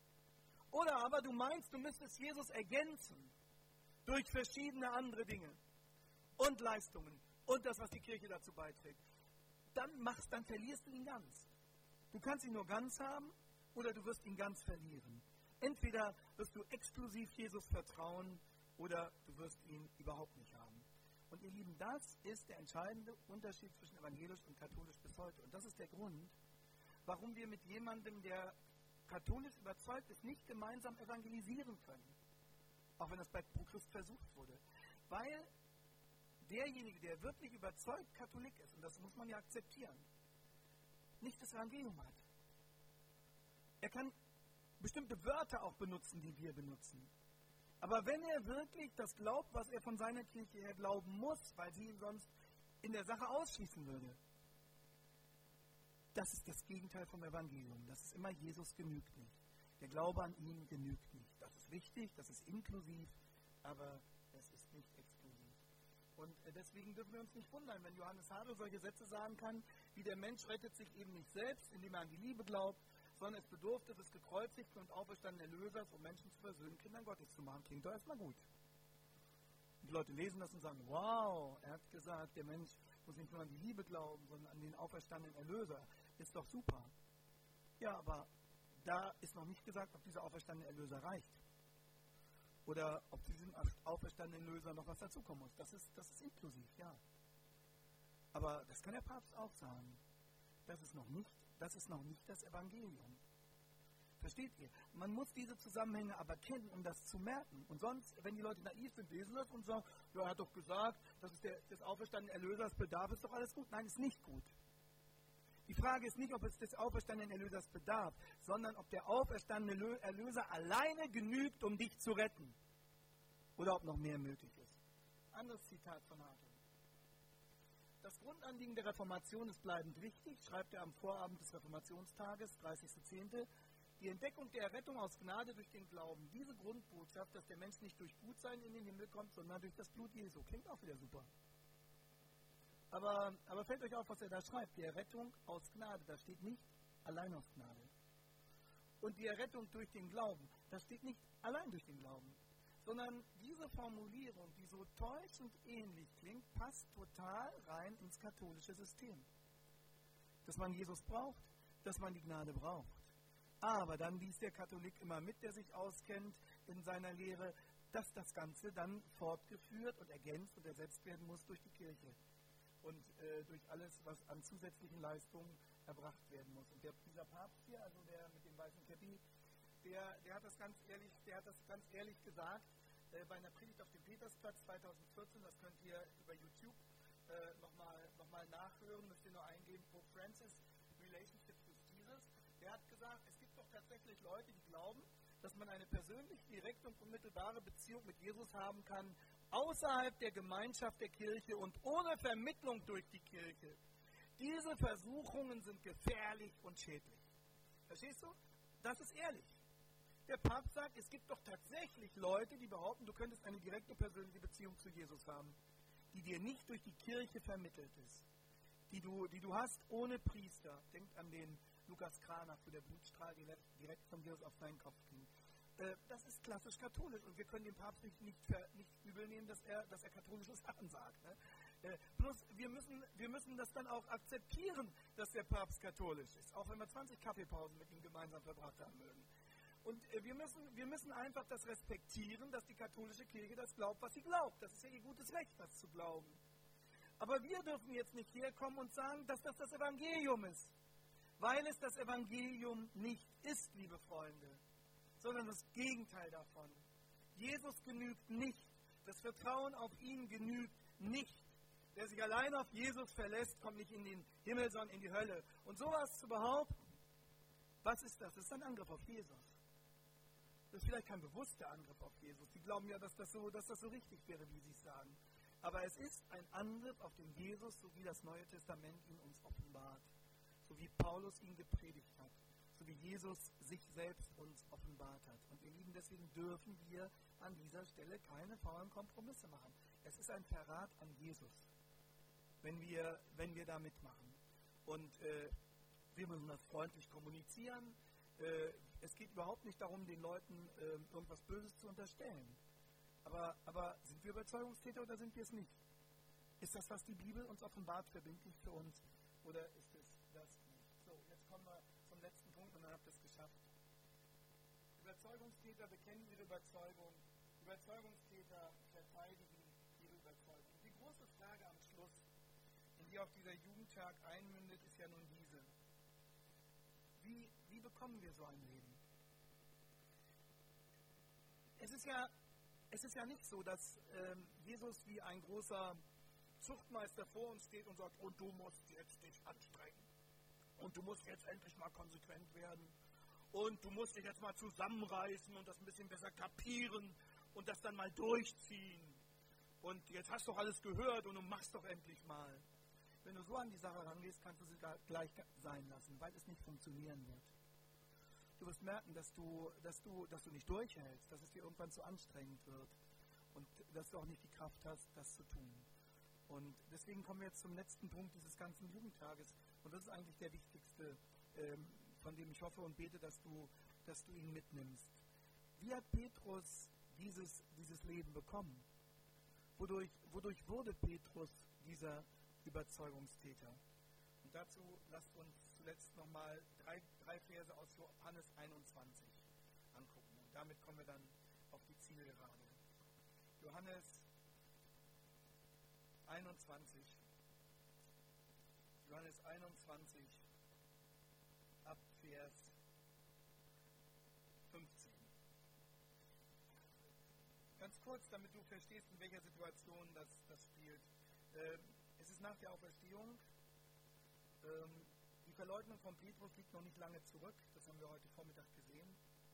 oder aber du meinst, du müsstest Jesus ergänzen durch verschiedene andere Dinge und Leistungen und das, was die Kirche dazu beiträgt. Dann, machst, dann verlierst du ihn ganz. Du kannst ihn nur ganz haben oder du wirst ihn ganz verlieren. Entweder wirst du exklusiv Jesus vertrauen, oder du wirst ihn überhaupt nicht haben. Und ihr Lieben, das ist der entscheidende Unterschied zwischen evangelisch und katholisch bis heute. Und das ist der Grund, warum wir mit jemandem, der katholisch überzeugt ist, nicht gemeinsam evangelisieren können. Auch wenn das bei Pro Christ versucht wurde. Weil derjenige, der wirklich überzeugt Katholik ist, und das muss man ja akzeptieren, nicht das Evangelium hat. Er kann bestimmte Wörter auch benutzen, die wir benutzen. Aber wenn er wirklich das glaubt, was er von seiner Kirche her glauben muss, weil sie ihn sonst in der Sache ausschließen würde, das ist das Gegenteil vom Evangelium. Das ist immer, Jesus genügt nicht. Der Glaube an ihn genügt nicht. Das ist wichtig, das ist inklusiv, aber es ist nicht exklusiv. Und deswegen dürfen wir uns nicht wundern, wenn Johannes Hartl solche Sätze sagen kann, wie der Mensch rettet sich eben nicht selbst, indem er an die Liebe glaubt, sondern es bedurfte des gekreuzigten und auferstandenen Erlösers, um Menschen zu versöhnen, Kindern Gottes zu machen. Klingt doch erstmal gut. Und die Leute lesen das und sagen, wow, er hat gesagt, der Mensch muss nicht nur an die Liebe glauben, sondern an den auferstandenen Erlöser. Ist doch super. Ja, aber da ist noch nicht gesagt, ob dieser auferstandene Erlöser reicht. Oder ob zu diesem auferstandenen Erlöser noch was dazukommen muss. Das ist, das ist inklusiv, ja. Aber das kann der Papst auch sagen. Das ist noch nicht Das ist noch nicht das Evangelium. Versteht ihr? Man muss diese Zusammenhänge aber kennen, um das zu merken. Und sonst, wenn die Leute naiv sind, lesen das und sagen, ja, er hat doch gesagt, das ist der, des auferstandenen Erlösers bedarf, ist doch alles gut. Nein, ist nicht gut. Die Frage ist nicht, ob es des auferstandenen Erlösers bedarf, sondern ob der auferstandene Erlöser alleine genügt, um dich zu retten. Oder ob noch mehr möglich ist. Anderes Zitat von Hartl. Das Grundanliegen der Reformation ist bleibend wichtig, schreibt er am Vorabend des Reformationstages, dreißigster zehnter Die Entdeckung der Errettung aus Gnade durch den Glauben. Diese Grundbotschaft, dass der Mensch nicht durch Gutsein in den Himmel kommt, sondern durch das Blut Jesu. Klingt auch wieder super. Aber, aber fällt euch auf, was er da schreibt. Die Errettung aus Gnade, da steht nicht allein aus Gnade. Und die Errettung durch den Glauben, da steht nicht allein durch den Glauben. Sondern diese Formulierung, die so täuschend ähnlich klingt, passt total rein ins katholische System. Dass man Jesus braucht, dass man die Gnade braucht. Aber dann liest der Katholik immer mit, der sich auskennt in seiner Lehre, dass das Ganze dann fortgeführt und ergänzt und ersetzt werden muss durch die Kirche und äh, durch alles, was an zusätzlichen Leistungen erbracht werden muss. Und der, dieser Papst hier, also der mit dem weißen Käppi, der, der hat das ganz ehrlich, der hat das ganz ehrlich gesagt, äh, bei einer Predigt auf dem Petersplatz zweitausendvierzehn, das könnt ihr über YouTube äh, nochmal noch mal nachhören, müsst ihr nur eingeben, Pope Francis, Relationships with Jesus. Der hat gesagt, es gibt doch tatsächlich Leute, die glauben, dass man eine persönlich, direkte und unmittelbare Beziehung mit Jesus haben kann, außerhalb der Gemeinschaft der Kirche und ohne Vermittlung durch die Kirche. Diese Versuchungen sind gefährlich und schädlich. Verstehst du? Das ist ehrlich. Der Papst sagt, es gibt doch tatsächlich Leute, die behaupten, du könntest eine direkte persönliche Beziehung zu Jesus haben, die dir nicht durch die Kirche vermittelt ist, die du, die du hast ohne Priester. Denkt an den Lukas Cranach, wo der Blutstrahl direkt von Jesus auf seinen Kopf ging. Äh, das ist klassisch katholisch und wir können dem Papst nicht, nicht, nicht übel nehmen, dass er, dass er katholische Sachen sagt. Ne? Äh, bloß wir müssen, wir müssen das dann auch akzeptieren, dass der Papst katholisch ist, auch wenn wir zwanzig Kaffeepausen mit ihm gemeinsam verbracht haben mögen. Und äh, wir, müssen, wir müssen einfach das respektieren, dass die katholische Kirche das glaubt, was sie glaubt. Das ist ja ihr gutes Recht, das zu glauben. Aber wir dürfen jetzt nicht herkommen und sagen, dass das das Evangelium ist. Weil es das Evangelium nicht ist, liebe Freunde, sondern das Gegenteil davon. Jesus genügt nicht. Das Vertrauen auf ihn genügt nicht. Wer sich allein auf Jesus verlässt, kommt nicht in den Himmel, sondern in die Hölle. Und sowas zu behaupten, was ist das? Das ist ein Angriff auf Jesus. Das ist vielleicht kein bewusster Angriff auf Jesus. Die glauben ja, dass das so, dass das so richtig wäre, wie sie es sagen. Aber es ist ein Angriff auf den Jesus, so wie das Neue Testament ihn uns offenbart. So wie Paulus ihn gepredigt hat, so wie Jesus sich selbst uns offenbart hat. Und ihr Lieben, deswegen dürfen wir an dieser Stelle keine faulen Kompromisse machen. Es ist ein Verrat an Jesus, wenn wir, wenn wir da mitmachen. Und äh, wir müssen das freundlich kommunizieren. Äh, es geht überhaupt nicht darum, den Leuten äh, irgendwas Böses zu unterstellen. Aber, aber sind wir Überzeugungstäter oder sind wir es nicht? Ist das, was die Bibel uns offenbart, verbindlich für uns? Oder ist es das nicht? So, jetzt kommen wir zum letzten Punkt und dann habt ihr es geschafft. Überzeugungstäter bekennen ihre Überzeugung. Überzeugungstäter verteidigen ihre Überzeugung. Die große Frage am Schluss, in die auch dieser Jugendtag einmündet, ist ja nun diese. Wie, wie bekommen wir so ein Leben? Es ist ja, es ist ja nicht so, dass ähm, Jesus wie ein großer Zuchtmeister vor uns steht und sagt, und du musst jetzt dich anstrengen. Und du musst jetzt endlich mal konsequent werden. Und du musst dich jetzt mal zusammenreißen und das ein bisschen besser kapieren und das dann mal durchziehen. Und jetzt hast du doch alles gehört und du machst doch endlich mal. Wenn du so an die Sache rangehst, kannst du sie gleich sein lassen, weil es nicht funktionieren wird. Du wirst merken, dass du, dass du, dass du nicht durchhältst, dass es dir irgendwann zu anstrengend wird und dass du auch nicht die Kraft hast, das zu tun. Und deswegen kommen wir jetzt zum letzten Punkt dieses ganzen Jugendtages. Und das ist eigentlich der wichtigste, ähm, von dem ich hoffe und bete, dass du, dass du ihn mitnimmst. Wie hat Petrus dieses, dieses Leben bekommen? Wodurch, wodurch wurde Petrus dieser Überzeugungstäter? Und dazu lasst uns zuletzt nochmal drei, drei Verse aus Johannes einundzwanzig angucken. Und damit kommen wir dann auf die Zielgerade. Johannes einundzwanzig. Johannes einundzwanzig, ab Vers fünfzehn. Ganz kurz, damit du verstehst, in welcher Situation das, das spielt. Ähm, es ist nach der Auferstehung. Ähm, die Verleugnung von Petrus liegt noch nicht lange zurück. Das haben wir heute Vormittag gesehen.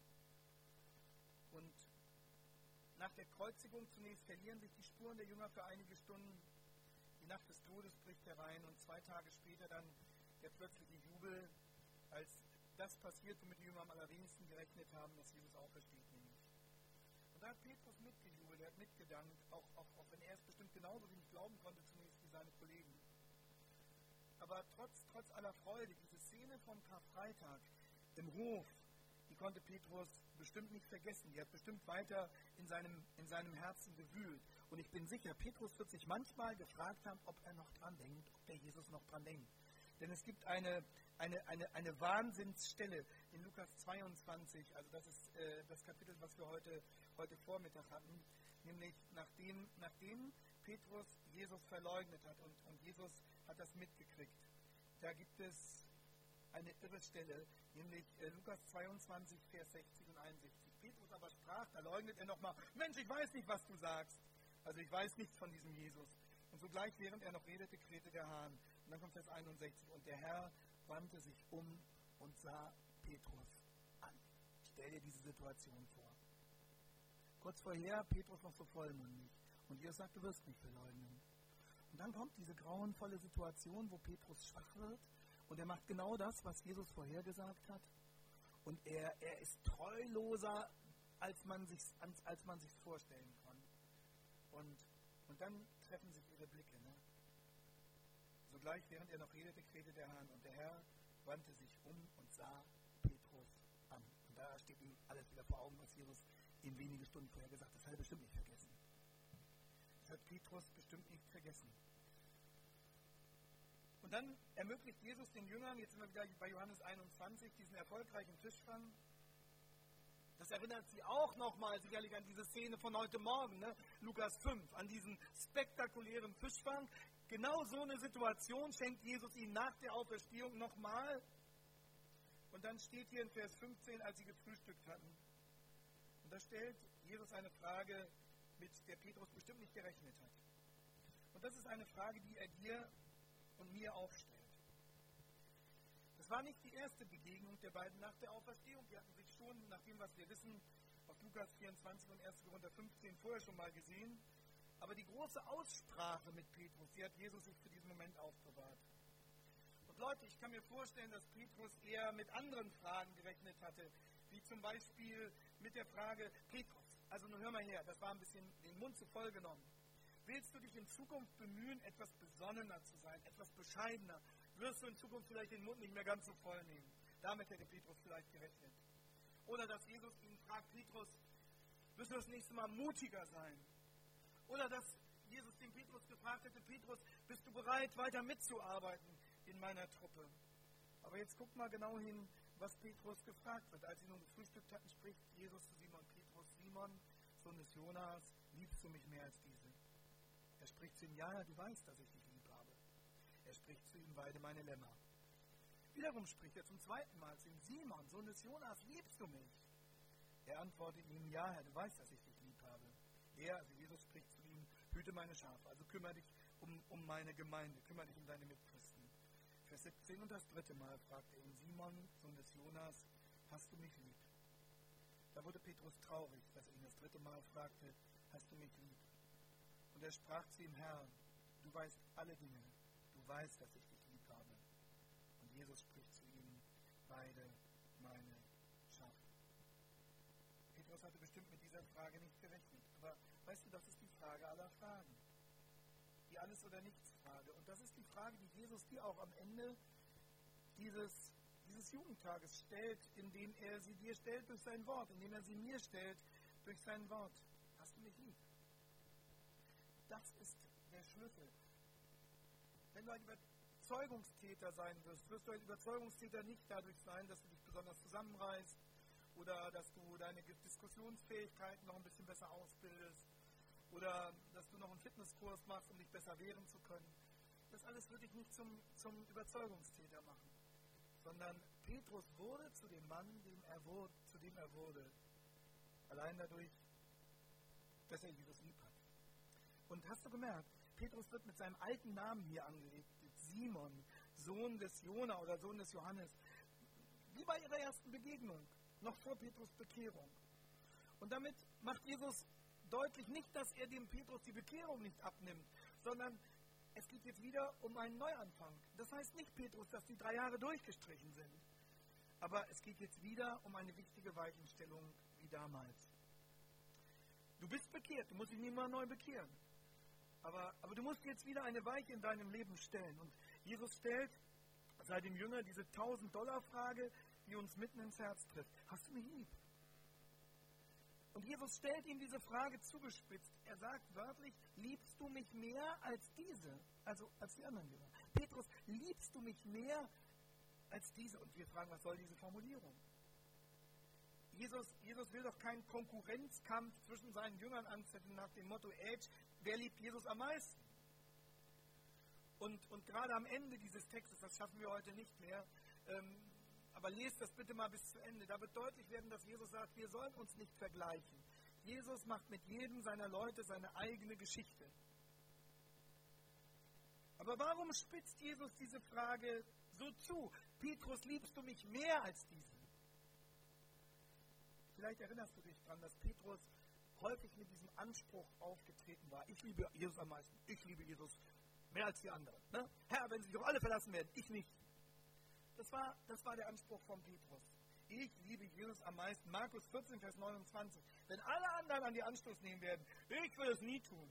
Und nach der Kreuzigung zunächst verlieren sich die Spuren der Jünger für einige Stunden. Die Nacht des Todes bricht herein und zwei Tage später dann der plötzliche Jubel, als das passiert, womit die Jünger am allerwenigsten gerechnet haben, dass Jesus aufersteht nämlich. Und da hat Petrus mitgejubelt, er hat mitgedankt, auch, auch, auch wenn er es bestimmt genauso wenig glauben konnte zunächst wie seine Kollegen. Aber trotz, trotz aller Freude, diese Szene vom Karfreitag im Hof, die konnte Petrus bestimmt nicht vergessen. Die hat bestimmt weiter in seinem, in seinem Herzen gewühlt. Und ich bin sicher, Petrus wird sich manchmal gefragt haben, ob er noch dran denkt, ob der Jesus noch dran denkt. Denn es gibt eine, eine, eine, eine Wahnsinnsstelle in Lukas zweiundzwanzig, also das ist äh, das Kapitel, was wir heute, heute Vormittag hatten, nämlich nachdem, nachdem Petrus Jesus verleugnet hat und, und Jesus hat das mitgekriegt. Da gibt es eine irre Stelle, nämlich äh, Lukas zweiundzwanzig, Vers sechzig und einundsechzig. Petrus aber sprach, da leugnet er nochmal, Mensch, ich weiß nicht, was du sagst. Also ich weiß nichts von diesem Jesus. Und sogleich, während er noch redete, krähte der Hahn. Und dann kommt Vers einundsechzig. Und der Herr wandte sich um und sah Petrus an. Stell dir diese Situation vor. Kurz vorher, Petrus noch so vollmundig. Und Jesus sagt, du wirst mich verleugnen. Und dann kommt diese grauenvolle Situation, wo Petrus schwach wird. Und er macht genau das, was Jesus vorhergesagt hat. Und er, er ist treuloser, als man sich als, als man sich's vorstellen kann. Und, und dann treffen sich ihre Blicke. Ne? Sogleich, während er noch redete, krähte der Hahn. Und der Herr wandte sich um und sah Petrus an. Und da steht ihm alles wieder vor Augen, was Jesus ihm wenige Stunden vorher gesagt hat. Das hat er bestimmt nicht vergessen. Das hat Petrus bestimmt nicht vergessen. Und dann ermöglicht Jesus den Jüngern, jetzt sind wir wieder bei Johannes einundzwanzig, diesen erfolgreichen Fischfang. Das erinnert sie auch nochmal sicherlich an diese Szene von heute Morgen, ne? Lukas fünf, an diesen spektakulären Fischfang. Genau so eine Situation schenkt Jesus ihnen nach der Auferstehung nochmal. Und dann steht hier in Vers fünfzehn, als sie gefrühstückt hatten. Und da stellt Jesus eine Frage, mit der Petrus bestimmt nicht gerechnet hat. Und das ist eine Frage, die er dir und mir auch stellt. Das war nicht die erste Begegnung der beiden nach der Auferstehung. Die hatten sich schon, nach dem, was wir wissen, auf Lukas vierundzwanzig und erster Korinther fünfzehn vorher schon mal gesehen. Aber die große Aussprache mit Petrus, die hat Jesus sich für diesen Moment aufbewahrt. Und Leute, ich kann mir vorstellen, dass Petrus eher mit anderen Fragen gerechnet hatte, wie zum Beispiel mit der Frage, Petrus, also nun hör mal her, das war ein bisschen den Mund zu voll genommen. Willst du dich in Zukunft bemühen, etwas besonnener zu sein, etwas bescheidener? Wirst du in Zukunft vielleicht den Mund nicht mehr ganz so voll nehmen? Damit hätte Petrus vielleicht gerechnet. Oder dass Jesus ihn fragt, Petrus, wirst du das nächste Mal mutiger sein? Oder dass Jesus den Petrus gefragt hätte, Petrus, bist du bereit, weiter mitzuarbeiten in meiner Truppe? Aber jetzt guck mal genau hin, was Petrus gefragt wird. Als sie nun gefrühstückt hatten, spricht Jesus zu Simon Petrus, Simon, Sohn des Jonas, liebst du mich mehr als diese? Er spricht zu ihm, ja, ja, du weißt, dass ich dich lieb habe. Er spricht zu ihm, weide meine Lämmer. Wiederum spricht er zum zweiten Mal zu ihm, Simon, Sohn des Jonas, liebst du mich? Er antwortet ihm, ja, Herr, du weißt, dass ich dich lieb habe. Er, also Jesus, spricht zu ihm, hüte meine Schafe, also kümmere dich um, um meine Gemeinde, kümmere dich um deine Mitchristen. Vers siebzehn und das dritte Mal fragt er ihn, Simon, Sohn des Jonas, hast du mich lieb? Da wurde Petrus traurig, dass er ihn das dritte Mal fragte, hast du mich lieb? Und er sprach zu ihm, Herr, du weißt alle Dinge, du weißt, dass ich dich lieb habe. Und Jesus spricht zu ihm, weide meine Schafe. Petrus hatte bestimmt mit dieser Frage nicht gerechnet. Aber weißt du, das ist die Frage aller Fragen. Die Alles- oder Nichts-Frage. Und das ist die Frage, die Jesus dir auch am Ende dieses, dieses Jugendtages stellt, indem er sie dir stellt durch sein Wort, indem er sie mir stellt durch sein Wort. Hast du mich lieb? Das ist der Schlüssel. Wenn du ein Überzeugungstäter sein wirst, wirst du ein Überzeugungstäter nicht dadurch sein, dass du dich besonders zusammenreißt oder dass du deine Diskussionsfähigkeiten noch ein bisschen besser ausbildest oder dass du noch einen Fitnesskurs machst, um dich besser wehren zu können. Das alles wird dich nicht zum, zum Überzeugungstäter machen, sondern Petrus wurde zu dem Mann, dem er wurde, zu dem er wurde, allein dadurch, dass er Jesus lieb hat. Und hast du gemerkt, Petrus wird mit seinem alten Namen hier angelegt, Simon, Sohn des Jona oder Sohn des Johannes, wie bei ihrer ersten Begegnung, noch vor Petrus Bekehrung. Und damit macht Jesus deutlich nicht, dass er dem Petrus die Bekehrung nicht abnimmt, sondern es geht jetzt wieder um einen Neuanfang. Das heißt nicht, Petrus, dass die drei Jahre durchgestrichen sind, aber es geht jetzt wieder um eine wichtige Weichenstellung wie damals. Du bist bekehrt, du musst dich nicht mal neu bekehren. Aber, aber du musst jetzt wieder eine Weiche in deinem Leben stellen. Und Jesus stellt seit dem Jünger diese tausend Dollar Frage, die uns mitten ins Herz trifft. Hast du mich lieb? Und Jesus stellt ihm diese Frage zugespitzt. Er sagt wörtlich, liebst du mich mehr als diese? Also als die anderen Jünger. Petrus, liebst du mich mehr als diese? Und wir fragen, was soll diese Formulierung? Jesus, Jesus will doch keinen Konkurrenzkampf zwischen seinen Jüngern anzetteln nach dem Motto, Age, wer liebt Jesus am meisten? Und, und gerade am Ende dieses Textes, das schaffen wir heute nicht mehr, ähm, aber lest das bitte mal bis zu Ende. Da wird deutlich werden, dass Jesus sagt, wir sollen uns nicht vergleichen. Jesus macht mit jedem seiner Leute seine eigene Geschichte. Aber warum spitzt Jesus diese Frage so zu? Petrus, liebst du mich mehr als diese? Vielleicht erinnerst du dich daran, dass Petrus häufig mit diesem Anspruch aufgetreten war. Ich liebe Jesus am meisten. Ich liebe Jesus mehr als die anderen. Ne? Herr, wenn sie sich doch alle verlassen werden, ich nicht. Das war, das war der Anspruch von Petrus. Ich liebe Jesus am meisten. Markus vierzehn, Vers neunundzwanzig. Wenn alle anderen an die Anstoß nehmen werden, ich will es nie tun.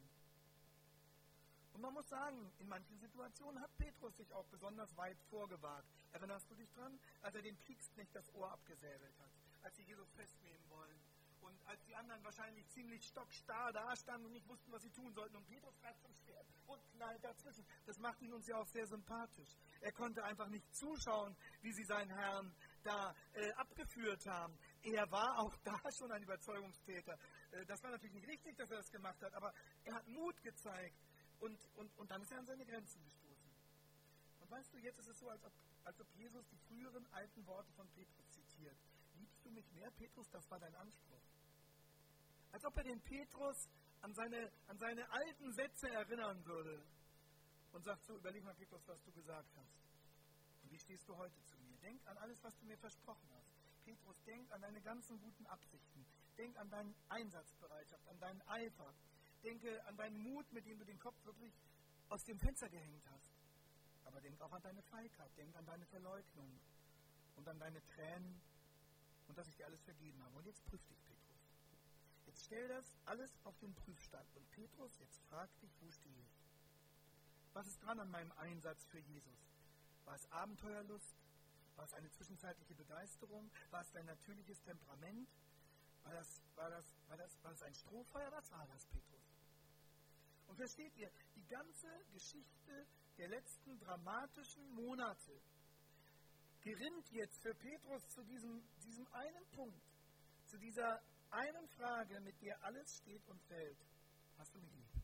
Und man muss sagen, in manchen Situationen hat Petrus sich auch besonders weit vorgewagt. Erinnerst du dich dran? Als er dem Kriegsknecht das Ohr abgesäbelt hat. Als sie Jesus festnehmen wollen. Und als die anderen wahrscheinlich ziemlich stockstarr dastanden und nicht wussten, was sie tun sollten. Und Petrus greift zum Schwert und knallt dazwischen. Das macht ihn uns ja auch sehr sympathisch. Er konnte einfach nicht zuschauen, wie sie seinen Herrn da äh, abgeführt haben. Er war auch da schon ein Überzeugungstäter. Äh, das war natürlich nicht richtig, dass er das gemacht hat, aber er hat Mut gezeigt. Und, und, und dann ist er an seine Grenzen gestoßen. Und weißt du, jetzt ist es so, als ob, als ob Jesus die früheren alten Worte von Petrus zitiert. Liebst du mich mehr, Petrus? Das war dein Anspruch. Als ob er den Petrus an seine, an seine alten Sätze erinnern würde. Und sagt so, überleg mal, Petrus, was du gesagt hast. Und wie stehst du heute zu mir? Denk an alles, was du mir versprochen hast. Petrus, denk an deine ganzen guten Absichten. Denk an deine Einsatzbereitschaft, an deinen Eifer. Denke an deinen Mut, mit dem du den Kopf wirklich aus dem Fenster gehängt hast. Aber denk auch an deine Feigheit, denk an deine Verleugnung und an deine Tränen und dass ich dir alles vergeben habe. Und jetzt prüf dich, Petrus. Jetzt stell das alles auf den Prüfstand. Und Petrus, jetzt frag dich, wo stehe ich? Was ist dran an meinem Einsatz für Jesus? War es Abenteuerlust? War es eine zwischenzeitliche Begeisterung? War es dein natürliches Temperament? War das, war das, war das, war das ein Strohfeuer? Was war das, Petrus? Und versteht ihr, die ganze Geschichte der letzten dramatischen Monate gerinnt jetzt für Petrus zu diesem, diesem einen Punkt, zu dieser einen Frage, mit der alles steht und fällt. Hast du mich lieb?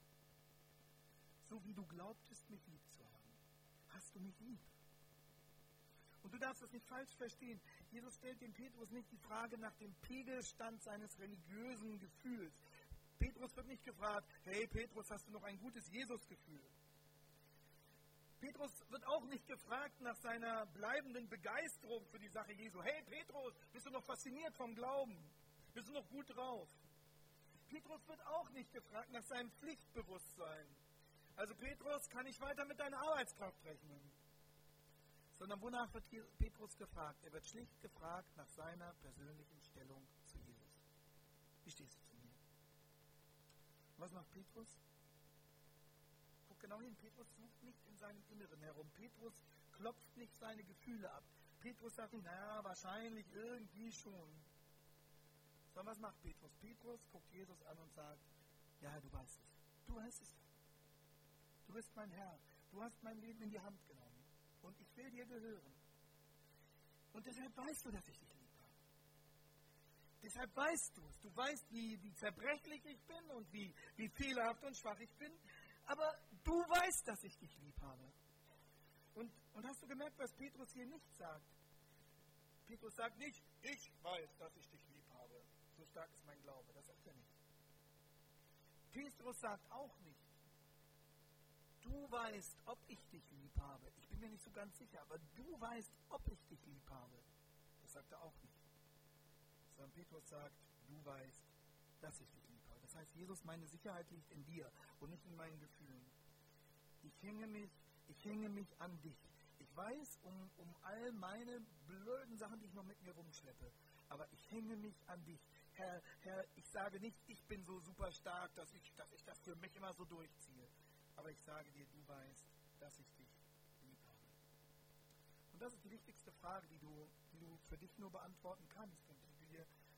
So wie du glaubtest, mich lieb zu haben. Hast du mich lieb? Und du darfst das nicht falsch verstehen. Jesus stellt dem Petrus nicht die Frage nach dem Pegelstand seines religiösen Gefühls. Petrus wird nicht gefragt, hey Petrus, hast du noch ein gutes Jesus-Gefühl? Petrus wird auch nicht gefragt nach seiner bleibenden Begeisterung für die Sache Jesu. Hey Petrus, bist du noch fasziniert vom Glauben? Bist du noch gut drauf? Petrus wird auch nicht gefragt nach seinem Pflichtbewusstsein. Also Petrus, kann ich weiter mit deiner Arbeitskraft rechnen? Sondern wonach wird hier Petrus gefragt? Er wird schlicht gefragt nach seiner persönlichen Stellung zu Jesus. Wie stehst du zu mir? Was macht Petrus? Guck genau hin, Petrus sucht nicht in seinem Inneren herum. Petrus klopft nicht seine Gefühle ab. Petrus sagt nicht, naja, wahrscheinlich irgendwie schon. Sondern was macht Petrus? Petrus guckt Jesus an und sagt, ja Herr, du weißt es. Du weißt es ja. Du bist mein Herr. Du hast mein Leben in die Hand genommen. Und ich will dir gehören. Und deshalb weißt du, dass ich dich lieb habe. Deshalb weißt du es. Du weißt, wie, wie zerbrechlich ich bin und wie, wie fehlerhaft und schwach ich bin. Aber du weißt, dass ich dich lieb habe. Und, und hast du gemerkt, was Petrus hier nicht sagt? Petrus sagt nicht, ich weiß, dass ich dich lieb habe. So stark ist mein Glaube. Das sagt er nicht. Petrus sagt auch nicht, du weißt, ob ich dich lieb habe. Ich bin mir nicht so ganz sicher, aber du weißt, ob ich dich lieb habe. Das sagt er auch nicht. Sondern Petrus sagt, du weißt, dass ich dich lieb habe. Das heißt, Jesus, meine Sicherheit liegt in dir und nicht in meinen Gefühlen. Ich hänge mich, ich hänge mich an dich. Ich weiß um, um all meine blöden Sachen, die ich noch mit mir rumschleppe. Aber ich hänge mich an dich. Herr, Herr, ich sage nicht, ich bin so super stark, dass ich, dass ich das für mich immer so durchziehe. Aber ich sage dir, du weißt, dass ich dich lieb habe. Und das ist die wichtigste Frage, die du, die du für dich nur beantworten kannst und die du dir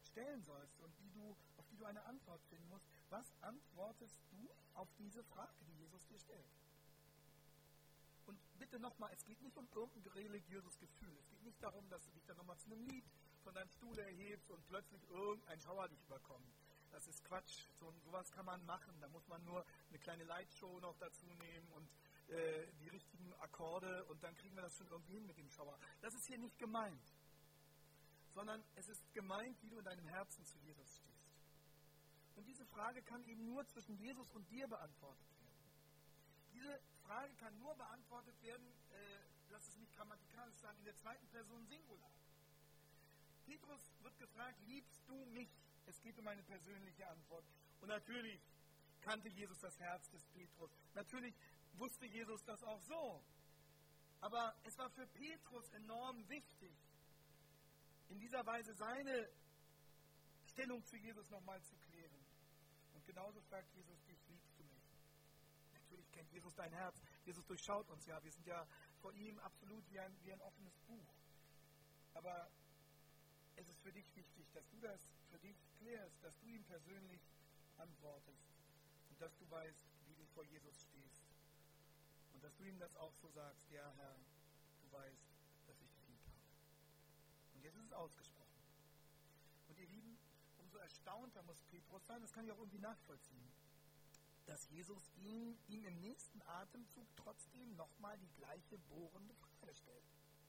stellen sollst und die du, auf die du eine Antwort finden musst. Was antwortest du auf diese Frage, die Jesus dir stellt? Und bitte nochmal, es geht nicht um irgendein religiöses Gefühl. Es geht nicht darum, dass du dich dann nochmal zu einem Lied von deinem Stuhl erhebst und plötzlich irgendein Schauer dich überkommt. Das ist Quatsch. So sowas kann man machen. Da muss man nur eine kleine Lightshow noch dazu nehmen und äh, die richtigen Akkorde und dann kriegen wir das schon irgendwie hin mit dem Schauer. Das ist hier nicht gemeint. Sondern es ist gemeint, wie du in deinem Herzen zu Jesus stehst. Und diese Frage kann eben nur zwischen Jesus und dir beantwortet werden. Diese Frage kann nur beantwortet werden, äh, lass es nicht grammatikalisch sagen, in der zweiten Person Singular. Petrus wird gefragt, liebst du mich? Es geht um eine persönliche Antwort. Und natürlich kannte Jesus das Herz des Petrus. Natürlich wusste Jesus das auch so. Aber es war für Petrus enorm wichtig, in dieser Weise seine Stellung zu Jesus nochmal zu klären. Und genauso fragt Jesus dich, liebst du mich? Natürlich kennt Jesus dein Herz. Jesus durchschaut uns ja. Wir sind ja vor ihm absolut wie ein, wie ein offenes Buch. Aber es ist für dich wichtig, dass du das für dich klärst, dass du ihm persönlich antwortest und dass du weißt, wie du vor Jesus stehst. Und dass du ihm das auch so sagst, ja Herr, du weißt, dass ich dich lieb habe. Und jetzt ist es ausgesprochen. Und ihr Lieben, umso erstaunter muss Petrus sein, das kann ich auch irgendwie nachvollziehen, dass Jesus ihm, ihm im nächsten Atemzug trotzdem nochmal die gleiche bohrende Frage stellt.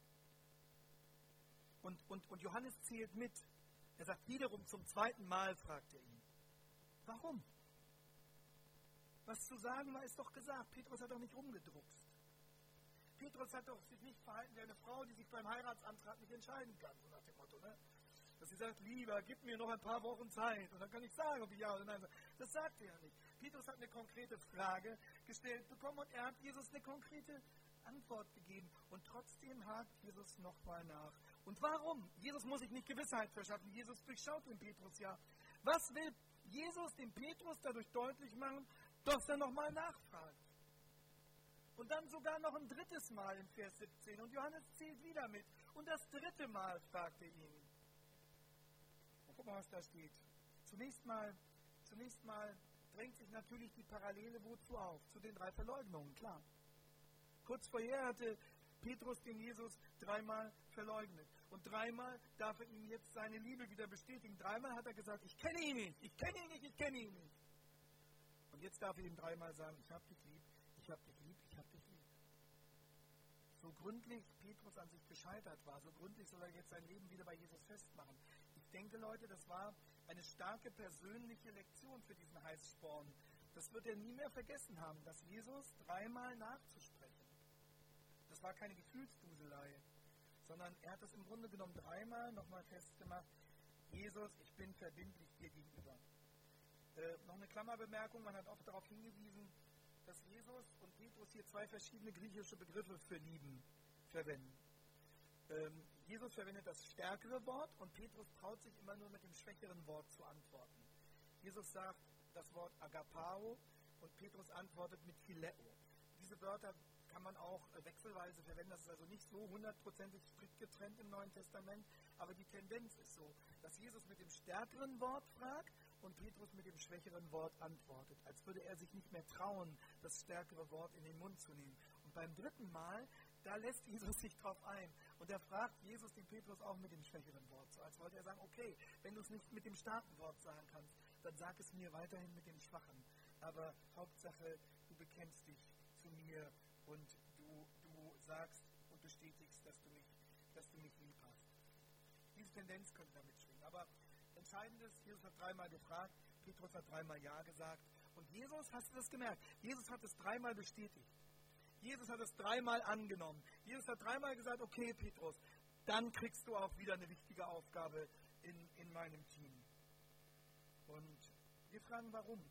Und, und, und Johannes zählt mit. Er sagt wiederum zum zweiten Mal, fragt er ihn. Warum? Was zu sagen war, ist doch gesagt. Petrus hat doch nicht rumgedruckst. Petrus hat doch sich nicht verhalten wie eine Frau, die sich beim Heiratsantrag nicht entscheiden kann, so nach dem Motto, ne? Dass sie sagt, lieber, gib mir noch ein paar Wochen Zeit und dann kann ich sagen, ob ich ja oder nein sage. Das sagt er ja nicht. Petrus hat eine konkrete Frage gestellt bekommen und er hat Jesus eine konkrete Antwort gegeben. Und trotzdem hakt Jesus nochmal nach. Und warum? Jesus muss sich nicht Gewissheit verschaffen. Jesus durchschaut den Petrus ja. Was will Jesus dem Petrus dadurch deutlich machen? Dass er nochmal nachfragt. Und dann sogar noch ein drittes Mal in Vers siebzehn. Und Johannes zählt wieder mit. Und das dritte Mal fragt er ihn. Und guck mal, was da steht. Zunächst mal, zunächst mal drängt sich natürlich die Parallele wozu auf? Zu den drei Verleugnungen, klar. Kurz vorher hatte Petrus den Jesus dreimal verleugnet. Und dreimal darf er ihm jetzt seine Liebe wieder bestätigen. Dreimal hat er gesagt, ich kenne ihn nicht, ich kenne ihn nicht, ich kenne ihn nicht. Und jetzt darf er ihm dreimal sagen, ich habe dich lieb, ich habe dich lieb, ich habe dich lieb. So gründlich Petrus an sich gescheitert war, so gründlich soll er jetzt sein Leben wieder bei Jesus festmachen. Ich denke, Leute, das war eine starke persönliche Lektion für diesen Heißsporn. Das wird er nie mehr vergessen haben, dass Jesus dreimal nachzusprechen. Das war keine Gefühlsduselei, sondern er hat das im Grunde genommen dreimal nochmal festgemacht. Jesus, ich bin verbindlich dir gegenüber. Äh, noch eine Klammerbemerkung, man hat oft darauf hingewiesen, dass Jesus und Petrus hier zwei verschiedene griechische Begriffe für lieben verwenden. Ähm, Jesus verwendet das stärkere Wort und Petrus traut sich immer nur mit dem schwächeren Wort zu antworten. Jesus sagt das Wort agapao und Petrus antwortet mit phileo. Diese Wörter kann man auch wechselweise verwenden. Das ist also nicht so hundertprozentig strikt getrennt im Neuen Testament, aber die Tendenz ist so, dass Jesus mit dem stärkeren Wort fragt und Petrus mit dem schwächeren Wort antwortet, als würde er sich nicht mehr trauen, das stärkere Wort in den Mund zu nehmen. Und beim dritten Mal, da lässt Jesus sich drauf ein und er fragt Jesus den Petrus auch mit dem schwächeren Wort, so als wollte er sagen, okay, wenn du es nicht mit dem starken Wort sagen kannst, dann sag es mir weiterhin mit dem schwachen. Aber Hauptsache, du bekennst dich zu mir und du, du sagst und bestätigst, dass du mich, dass du mich lieb hast. Diese Tendenz könnte damit schwingen. Aber entscheidend ist, Jesus hat dreimal gefragt, Petrus hat dreimal Ja gesagt. Und Jesus, hast du das gemerkt? Jesus hat es dreimal bestätigt. Jesus hat es dreimal angenommen. Jesus hat dreimal gesagt, okay Petrus, dann kriegst du auch wieder eine wichtige Aufgabe in, in meinem Team. Und wir fragen, warum?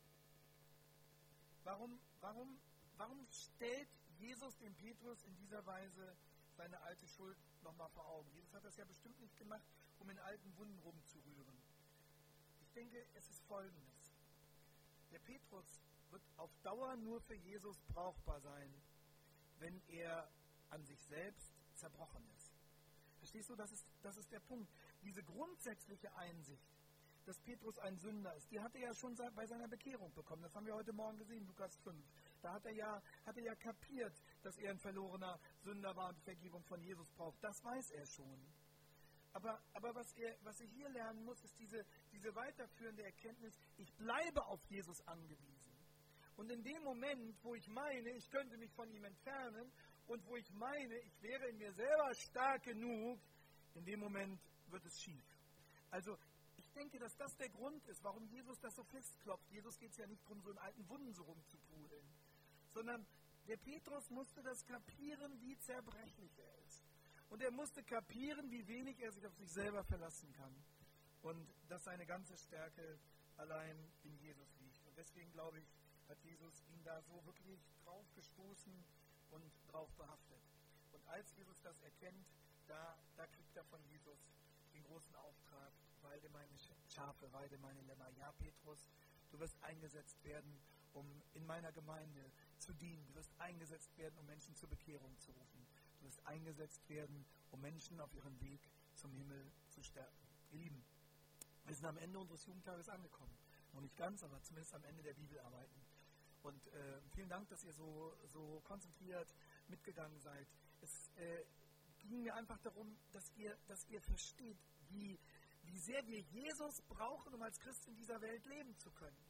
Warum, warum, warum stellt Jesus dem Petrus in dieser Weise seine alte Schuld nochmal vor Augen? Jesus hat das ja bestimmt nicht gemacht, um in alten Wunden rumzurühren. Ich denke, es ist Folgendes. Der Petrus wird auf Dauer nur für Jesus brauchbar sein, wenn er an sich selbst zerbrochen ist. Verstehst du, das ist, das ist der Punkt. Diese grundsätzliche Einsicht, dass Petrus ein Sünder ist, die hat er ja schon bei seiner Bekehrung bekommen. Das haben wir heute Morgen gesehen, Lukas fünf. Da hat er ja, hat er ja kapiert, dass er ein verlorener Sünder war und die Vergebung von Jesus braucht. Das weiß er schon. Aber, aber was, er, was er hier lernen muss, ist diese, diese weiterführende Erkenntnis, ich bleibe auf Jesus angewiesen. Und in dem Moment, wo ich meine, ich könnte mich von ihm entfernen und wo ich meine, ich wäre in mir selber stark genug, in dem Moment wird es schief. Also ich denke, dass das der Grund ist, warum Jesus das so festklopft. Jesus geht es ja nicht darum, so in alten Wunden so rumzupudeln, sondern der Petrus musste das kapieren, wie zerbrechlich er ist. Und er musste kapieren, wie wenig er sich auf sich selber verlassen kann. Und dass seine ganze Stärke allein in Jesus liegt. Und deswegen, glaube ich, hat Jesus ihn da so wirklich drauf gestoßen und drauf behaftet. Und als Jesus das erkennt, da, da kriegt er von Jesus den großen Auftrag, weide meine Schafe, weide meine Lämmer. Ja, Petrus, du wirst eingesetzt werden, um in meiner Gemeinde zu dienen. Du wirst eingesetzt werden, um Menschen zur Bekehrung zu rufen. Du wirst eingesetzt werden, um Menschen auf ihrem Weg zum Himmel zu stärken. Ihr Lieben, wir sind am Ende unseres Jugendtages angekommen. Noch nicht ganz, aber zumindest am Ende der Bibelarbeiten. Und äh, vielen Dank, dass ihr so, so konzentriert mitgegangen seid. Es äh, ging mir einfach darum, dass ihr, dass ihr versteht, wie, wie sehr wir Jesus brauchen, um als Christ in dieser Welt leben zu können.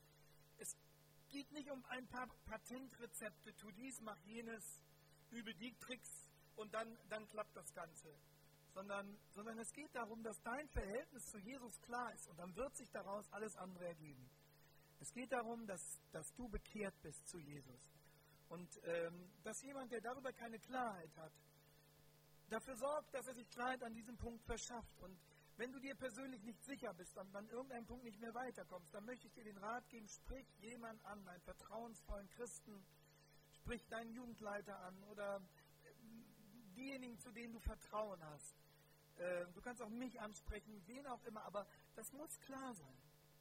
Es geht nicht um ein paar Patentrezepte, tu dies, mach jenes, übe die Tricks und dann, dann klappt das Ganze. Sondern, sondern es geht darum, dass dein Verhältnis zu Jesus klar ist und dann wird sich daraus alles andere ergeben. Es geht darum, dass, dass du bekehrt bist zu Jesus. Und ähm, dass jemand, der darüber keine Klarheit hat, dafür sorgt, dass er sich Klarheit an diesem Punkt verschafft. Und wenn du dir persönlich nicht sicher bist und an irgendeinem Punkt nicht mehr weiterkommst, dann möchte ich dir den Rat geben, sprich jemand an, einen vertrauensvollen Christen, sprich deinen Jugendleiter an oder diejenigen, zu denen du Vertrauen hast. Äh, du kannst auch mich ansprechen, wen auch immer, aber das muss klar sein.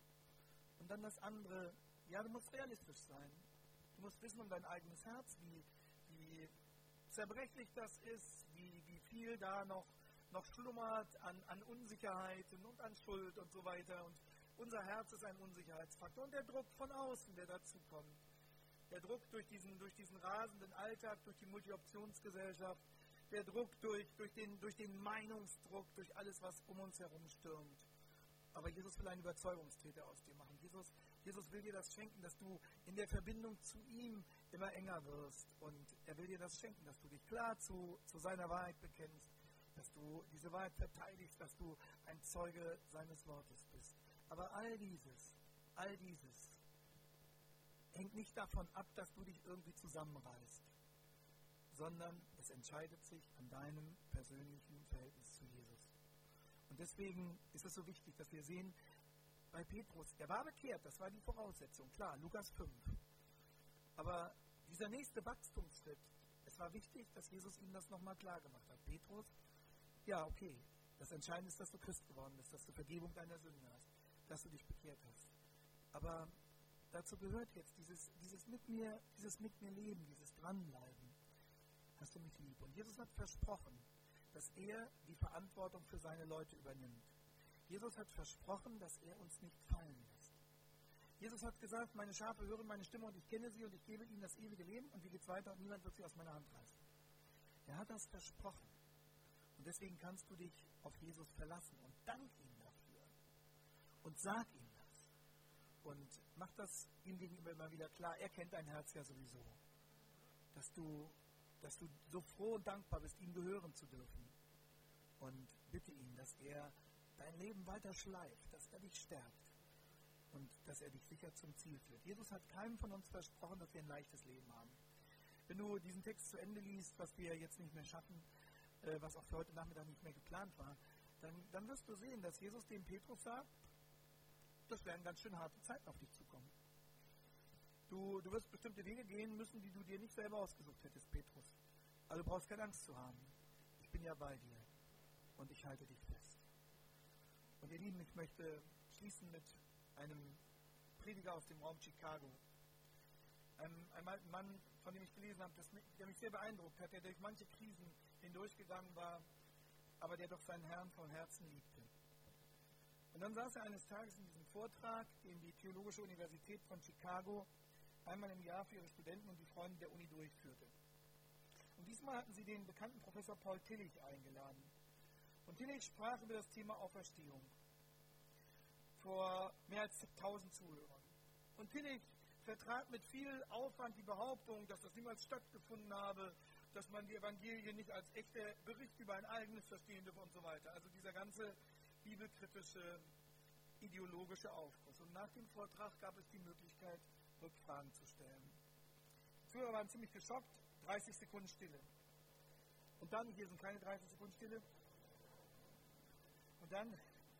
Und dann das andere, ja, du musst realistisch sein. Du musst wissen um dein eigenes Herz, wie, wie zerbrechlich das ist, wie, wie viel da noch, noch schlummert an, an Unsicherheiten und an Schuld und so weiter. Und unser Herz ist ein Unsicherheitsfaktor. Und der Druck von außen, der dazu kommt. Der Druck durch diesen, durch diesen rasenden Alltag, durch die Multi-Optionsgesellschaft, der Druck durch, durch, den, durch den Meinungsdruck, durch alles, was um uns herum stürmt. Aber Jesus will einen Überzeugungstäter aus dir machen. Jesus, Jesus will dir das schenken, dass du in der Verbindung zu ihm immer enger wirst. Und er will dir das schenken, dass du dich klar zu, zu seiner Wahrheit bekennst, dass du diese Wahrheit verteidigst, dass du ein Zeuge seines Wortes bist. Aber all dieses, all dieses hängt nicht davon ab, dass du dich irgendwie zusammenreißt, sondern es entscheidet sich an deinem persönlichen Verhältnis zu Jesus. Und deswegen ist es so wichtig, dass wir sehen, bei Petrus, er war bekehrt, das war die Voraussetzung, klar, Lukas fünf. Aber dieser nächste Wachstumsschritt, es war wichtig, dass Jesus ihm das nochmal klar gemacht hat. Petrus, ja, okay, das Entscheidende ist, dass du Christ geworden bist, dass du Vergebung deiner Sünde hast, dass du dich bekehrt hast. Aber dazu gehört jetzt dieses, dieses mit mir, dieses mit mir Leben, dieses Dranbleiben. Hast du mich lieb? Und Jesus hat versprochen, dass er die Verantwortung für seine Leute übernimmt. Jesus hat versprochen, dass er uns nicht fallen lässt. Jesus hat gesagt, meine Schafe hören meine Stimme und ich kenne sie und ich gebe ihnen das ewige Leben und wie geht's weiter und niemand wird sie aus meiner Hand reißen. Er hat das versprochen. Und deswegen kannst du dich auf Jesus verlassen und dank ihm dafür. Und sag ihm das. Und mach das ihm gegenüber immer wieder klar. Er kennt dein Herz ja sowieso. Dass du dass du so froh und dankbar bist, ihm gehören zu dürfen. Und bitte ihn, dass er dein Leben weiter schleift, dass er dich stärkt und dass er dich sicher zum Ziel führt. Jesus hat keinem von uns versprochen, dass wir ein leichtes Leben haben. Wenn du diesen Text zu Ende liest, was wir jetzt nicht mehr schaffen, äh, was auch für heute Nachmittag nicht mehr geplant war, dann, dann wirst du sehen, dass Jesus dem Petrus sagt, das werden ganz schön harte Zeiten auf dich zukommen. Du, du wirst bestimmte Wege gehen müssen, die du dir nicht selber ausgesucht hättest, Petrus. Also du brauchst keine Angst zu haben. Ich bin ja bei dir und ich halte dich fest. Und ihr Lieben, ich möchte schließen mit einem Prediger aus dem Raum Chicago. Einem, einem alten Mann, von dem ich gelesen habe, das, der mich sehr beeindruckt hat, der durch manche Krisen hindurchgegangen war, aber der doch seinen Herrn von Herzen liebte. Und dann saß er eines Tages in diesem Vortrag, den die Theologische Universität von Chicago einmal im Jahr für ihre Studenten und die Freunde der Uni durchführte. Und diesmal hatten sie den bekannten Professor Paul Tillich eingeladen. Und Tillich sprach über das Thema Auferstehung vor mehr als tausend Zuhörern. Und Tillich vertrat mit viel Aufwand die Behauptung, dass das niemals stattgefunden habe, dass man die Evangelien nicht als echter Bericht über ein Ereignis verstehen dürfe und so weiter. Also dieser ganze bibelkritische, ideologische Aufguss. Und nach dem Vortrag gab es die Möglichkeit, Rückfragen zu stellen. Die Zuhörer waren ziemlich geschockt, dreißig Sekunden Stille. Und dann, hier sind keine dreißig Sekunden Stille, und dann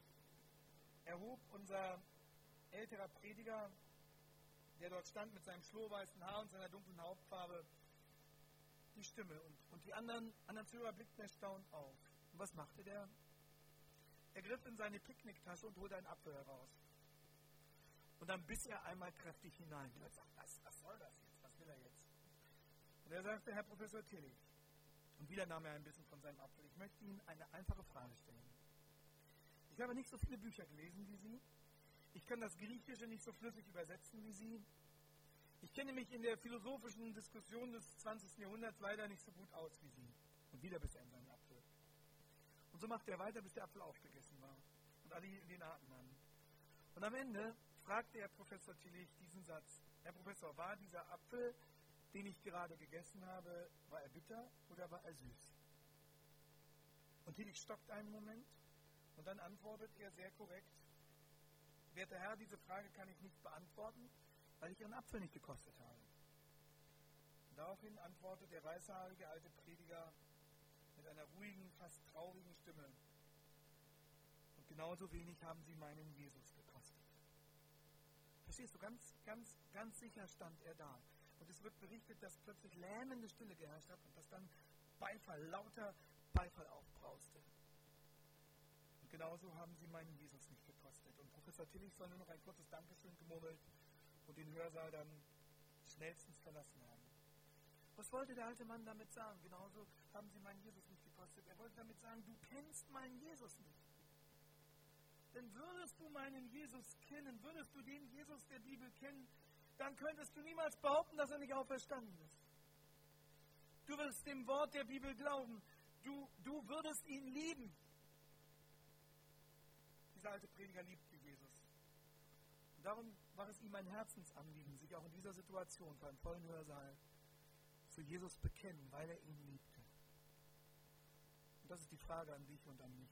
erhob unser älterer Prediger, der dort stand mit seinem schlohweißen Haar und seiner dunklen Hauptfarbe, die Stimme. Und, und die anderen, anderen Zuhörer blickten erstaunt auf. Und was machte der? Er griff in seine Picknicktasche und holte einen Apfel heraus. Und dann biss er einmal kräftig hinein. Und er sagte, was, was soll das jetzt? Was will er jetzt? Und er sagte, Herr Professor Tillich, und wieder nahm er ein bisschen von seinem Apfel, ich möchte Ihnen eine einfache Frage stellen. Ich habe nicht so viele Bücher gelesen wie Sie. Ich kann das Griechische nicht so flüssig übersetzen wie Sie. Ich kenne mich in der philosophischen Diskussion des zwanzigsten Jahrhunderts leider nicht so gut aus wie Sie. Und wieder biss er in seinen Apfel. Und so machte er weiter, bis der Apfel aufgegessen war. Und alle den Atem nahmen. Und am Ende fragte Herr Professor Tillich diesen Satz. Herr Professor, war dieser Apfel, den ich gerade gegessen habe, war er bitter oder war er süß? Und Tillich stockt einen Moment und dann antwortet er sehr korrekt, werter Herr, diese Frage kann ich nicht beantworten, weil ich Ihren Apfel nicht gekostet habe. Und daraufhin antwortet der weißhaarige alte Prediger mit einer ruhigen, fast traurigen Stimme. Und genauso wenig haben Sie meinen Jesus gekostet. Verstehst du, ganz, ganz, ganz sicher stand er da. Und es wird berichtet, dass plötzlich lähmende Stille geherrscht hat und dass dann Beifall, lauter Beifall aufbrauste. Und genauso haben Sie meinen Jesus nicht gekostet. Und Professor Tillich soll nur noch ein kurzes Dankeschön gemurmelt und den Hörsaal dann schnellstens verlassen haben. Was wollte der alte Mann damit sagen? Genauso haben Sie meinen Jesus nicht gekostet. Er wollte damit sagen, du kennst meinen Jesus nicht. Denn würdest du meinen Jesus kennen, würdest du den Jesus der Bibel kennen, dann könntest du niemals behaupten, dass er nicht auferstanden ist. Du würdest dem Wort der Bibel glauben. Du, du würdest ihn lieben. Dieser alte Prediger liebte Jesus. Und darum war es ihm ein Herzensanliegen, sich auch in dieser Situation vor einem vollen Hörsaal zu Jesus bekennen, weil er ihn liebte. Und das ist die Frage an dich und an mich.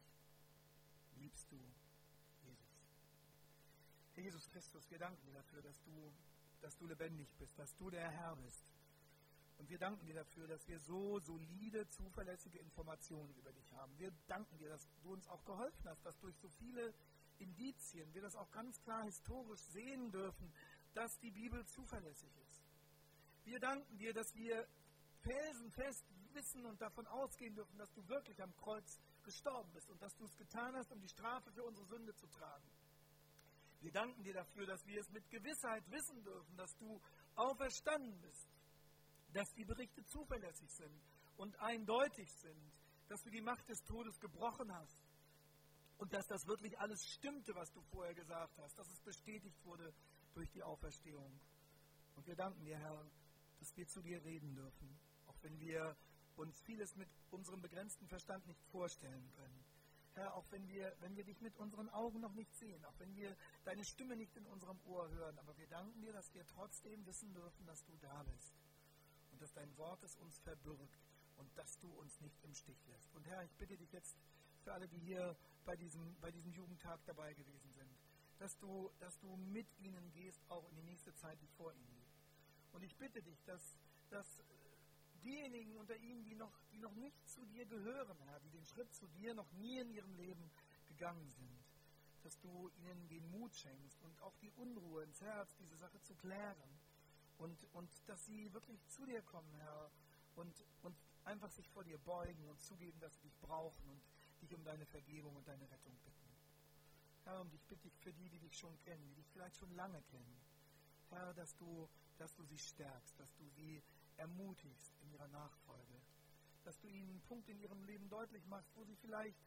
Liebst du Jesus? Herr Jesus Christus, wir danken dir dafür, dass du, dass du lebendig bist, dass du der Herr bist. Und wir danken dir dafür, dass wir so solide, zuverlässige Informationen über dich haben. Wir danken dir, dass du uns auch geholfen hast, dass durch so viele Indizien wir das auch ganz klar historisch sehen dürfen, dass die Bibel zuverlässig ist. Wir danken dir, dass wir felsenfest wissen und davon ausgehen dürfen, dass du wirklich am Kreuz gestorben bist und dass du es getan hast, um die Strafe für unsere Sünde zu tragen. Wir danken dir dafür, dass wir es mit Gewissheit wissen dürfen, dass du auferstanden bist, dass die Berichte zuverlässig sind und eindeutig sind, dass du die Macht des Todes gebrochen hast und dass das wirklich alles stimmte, was du vorher gesagt hast, dass es bestätigt wurde durch die Auferstehung. Und wir danken dir, Herr, dass wir zu dir reden dürfen, auch wenn wir uns vieles mit unserem begrenzten Verstand nicht vorstellen können. Herr, auch wenn wir, wenn wir dich mit unseren Augen noch nicht sehen, auch wenn wir deine Stimme nicht in unserem Ohr hören, aber wir danken dir, dass wir trotzdem wissen dürfen, dass du da bist und dass dein Wort es uns verbirgt und dass du uns nicht im Stich lässt. Und Herr, ich bitte dich jetzt für alle, die hier bei diesem, bei diesem Jugendtag dabei gewesen sind, dass du, dass du mit ihnen gehst, auch in die nächste Zeit, die vor ihnen liegt. Und ich bitte dich, dass, dass diejenigen unter ihnen, die noch, die noch nicht zu dir gehören, Herr, die den Schritt zu dir noch nie in ihrem Leben gegangen sind, dass du ihnen den Mut schenkst und auch die Unruhe ins Herz, diese Sache zu klären. Und, und dass sie wirklich zu dir kommen, Herr, und, und einfach sich vor dir beugen und zugeben, dass sie dich brauchen und dich um deine Vergebung und deine Rettung bitten. Herr, und ich bitte dich für die, die dich schon kennen, die dich vielleicht schon lange kennen, Herr, dass du, dass du sie stärkst, dass du sie ermutigst in ihrer Nachfolge, dass du ihnen einen Punkt in ihrem Leben deutlich machst, wo sie vielleicht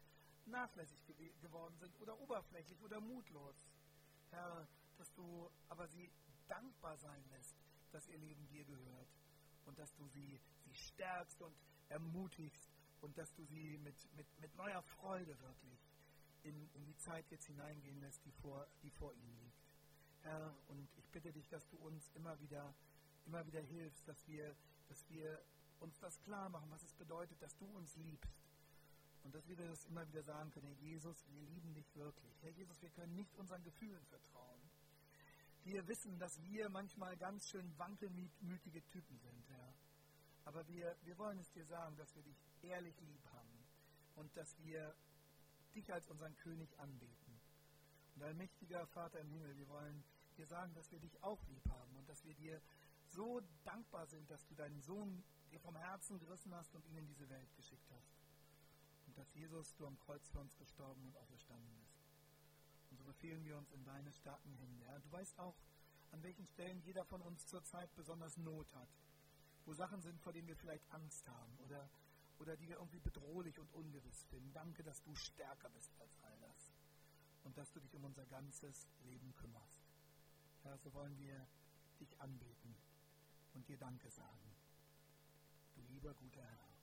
nachlässig gew- geworden sind oder oberflächlich oder mutlos. Herr, dass du aber sie dankbar sein lässt, dass ihr Leben dir gehört und dass du sie, sie stärkst und ermutigst und dass du sie mit, mit, mit neuer Freude wirklich in, in die Zeit jetzt hineingehen lässt, die vor, die vor ihnen liegt. Herr, und ich bitte dich, dass du uns immer wieder, immer wieder hilfst, dass wir, dass wir uns das klar machen, was es bedeutet, dass du uns liebst. Und dass wir das immer wieder sagen können, Herr Jesus, wir lieben dich wirklich. Herr Jesus, wir können nicht unseren Gefühlen vertrauen. Wir wissen, dass wir manchmal ganz schön wankelmütige Typen sind, Herr. Aber wir, wir wollen es dir sagen, dass wir dich ehrlich lieb haben und dass wir dich als unseren König anbeten. Und allmächtiger Vater im Himmel, wir wollen dir sagen, dass wir dich auch lieb haben und dass wir dir so dankbar sind, dass du deinen Sohn dir vom Herzen gerissen hast und ihn in diese Welt geschickt hast. Und dass Jesus, du am Kreuz für uns gestorben und auferstanden bist. Und so befehlen wir uns in deine starken Hände. Ja, du weißt auch, an welchen Stellen jeder von uns zurzeit besonders Not hat. Wo Sachen sind, vor denen wir vielleicht Angst haben oder, oder die wir irgendwie bedrohlich und ungewiss finden. Danke, dass du stärker bist als all das. Und dass du dich um unser ganzes Leben kümmerst. Ja, so wollen wir dich anbeten und dir Danke sagen. Du lieber, guter Herr.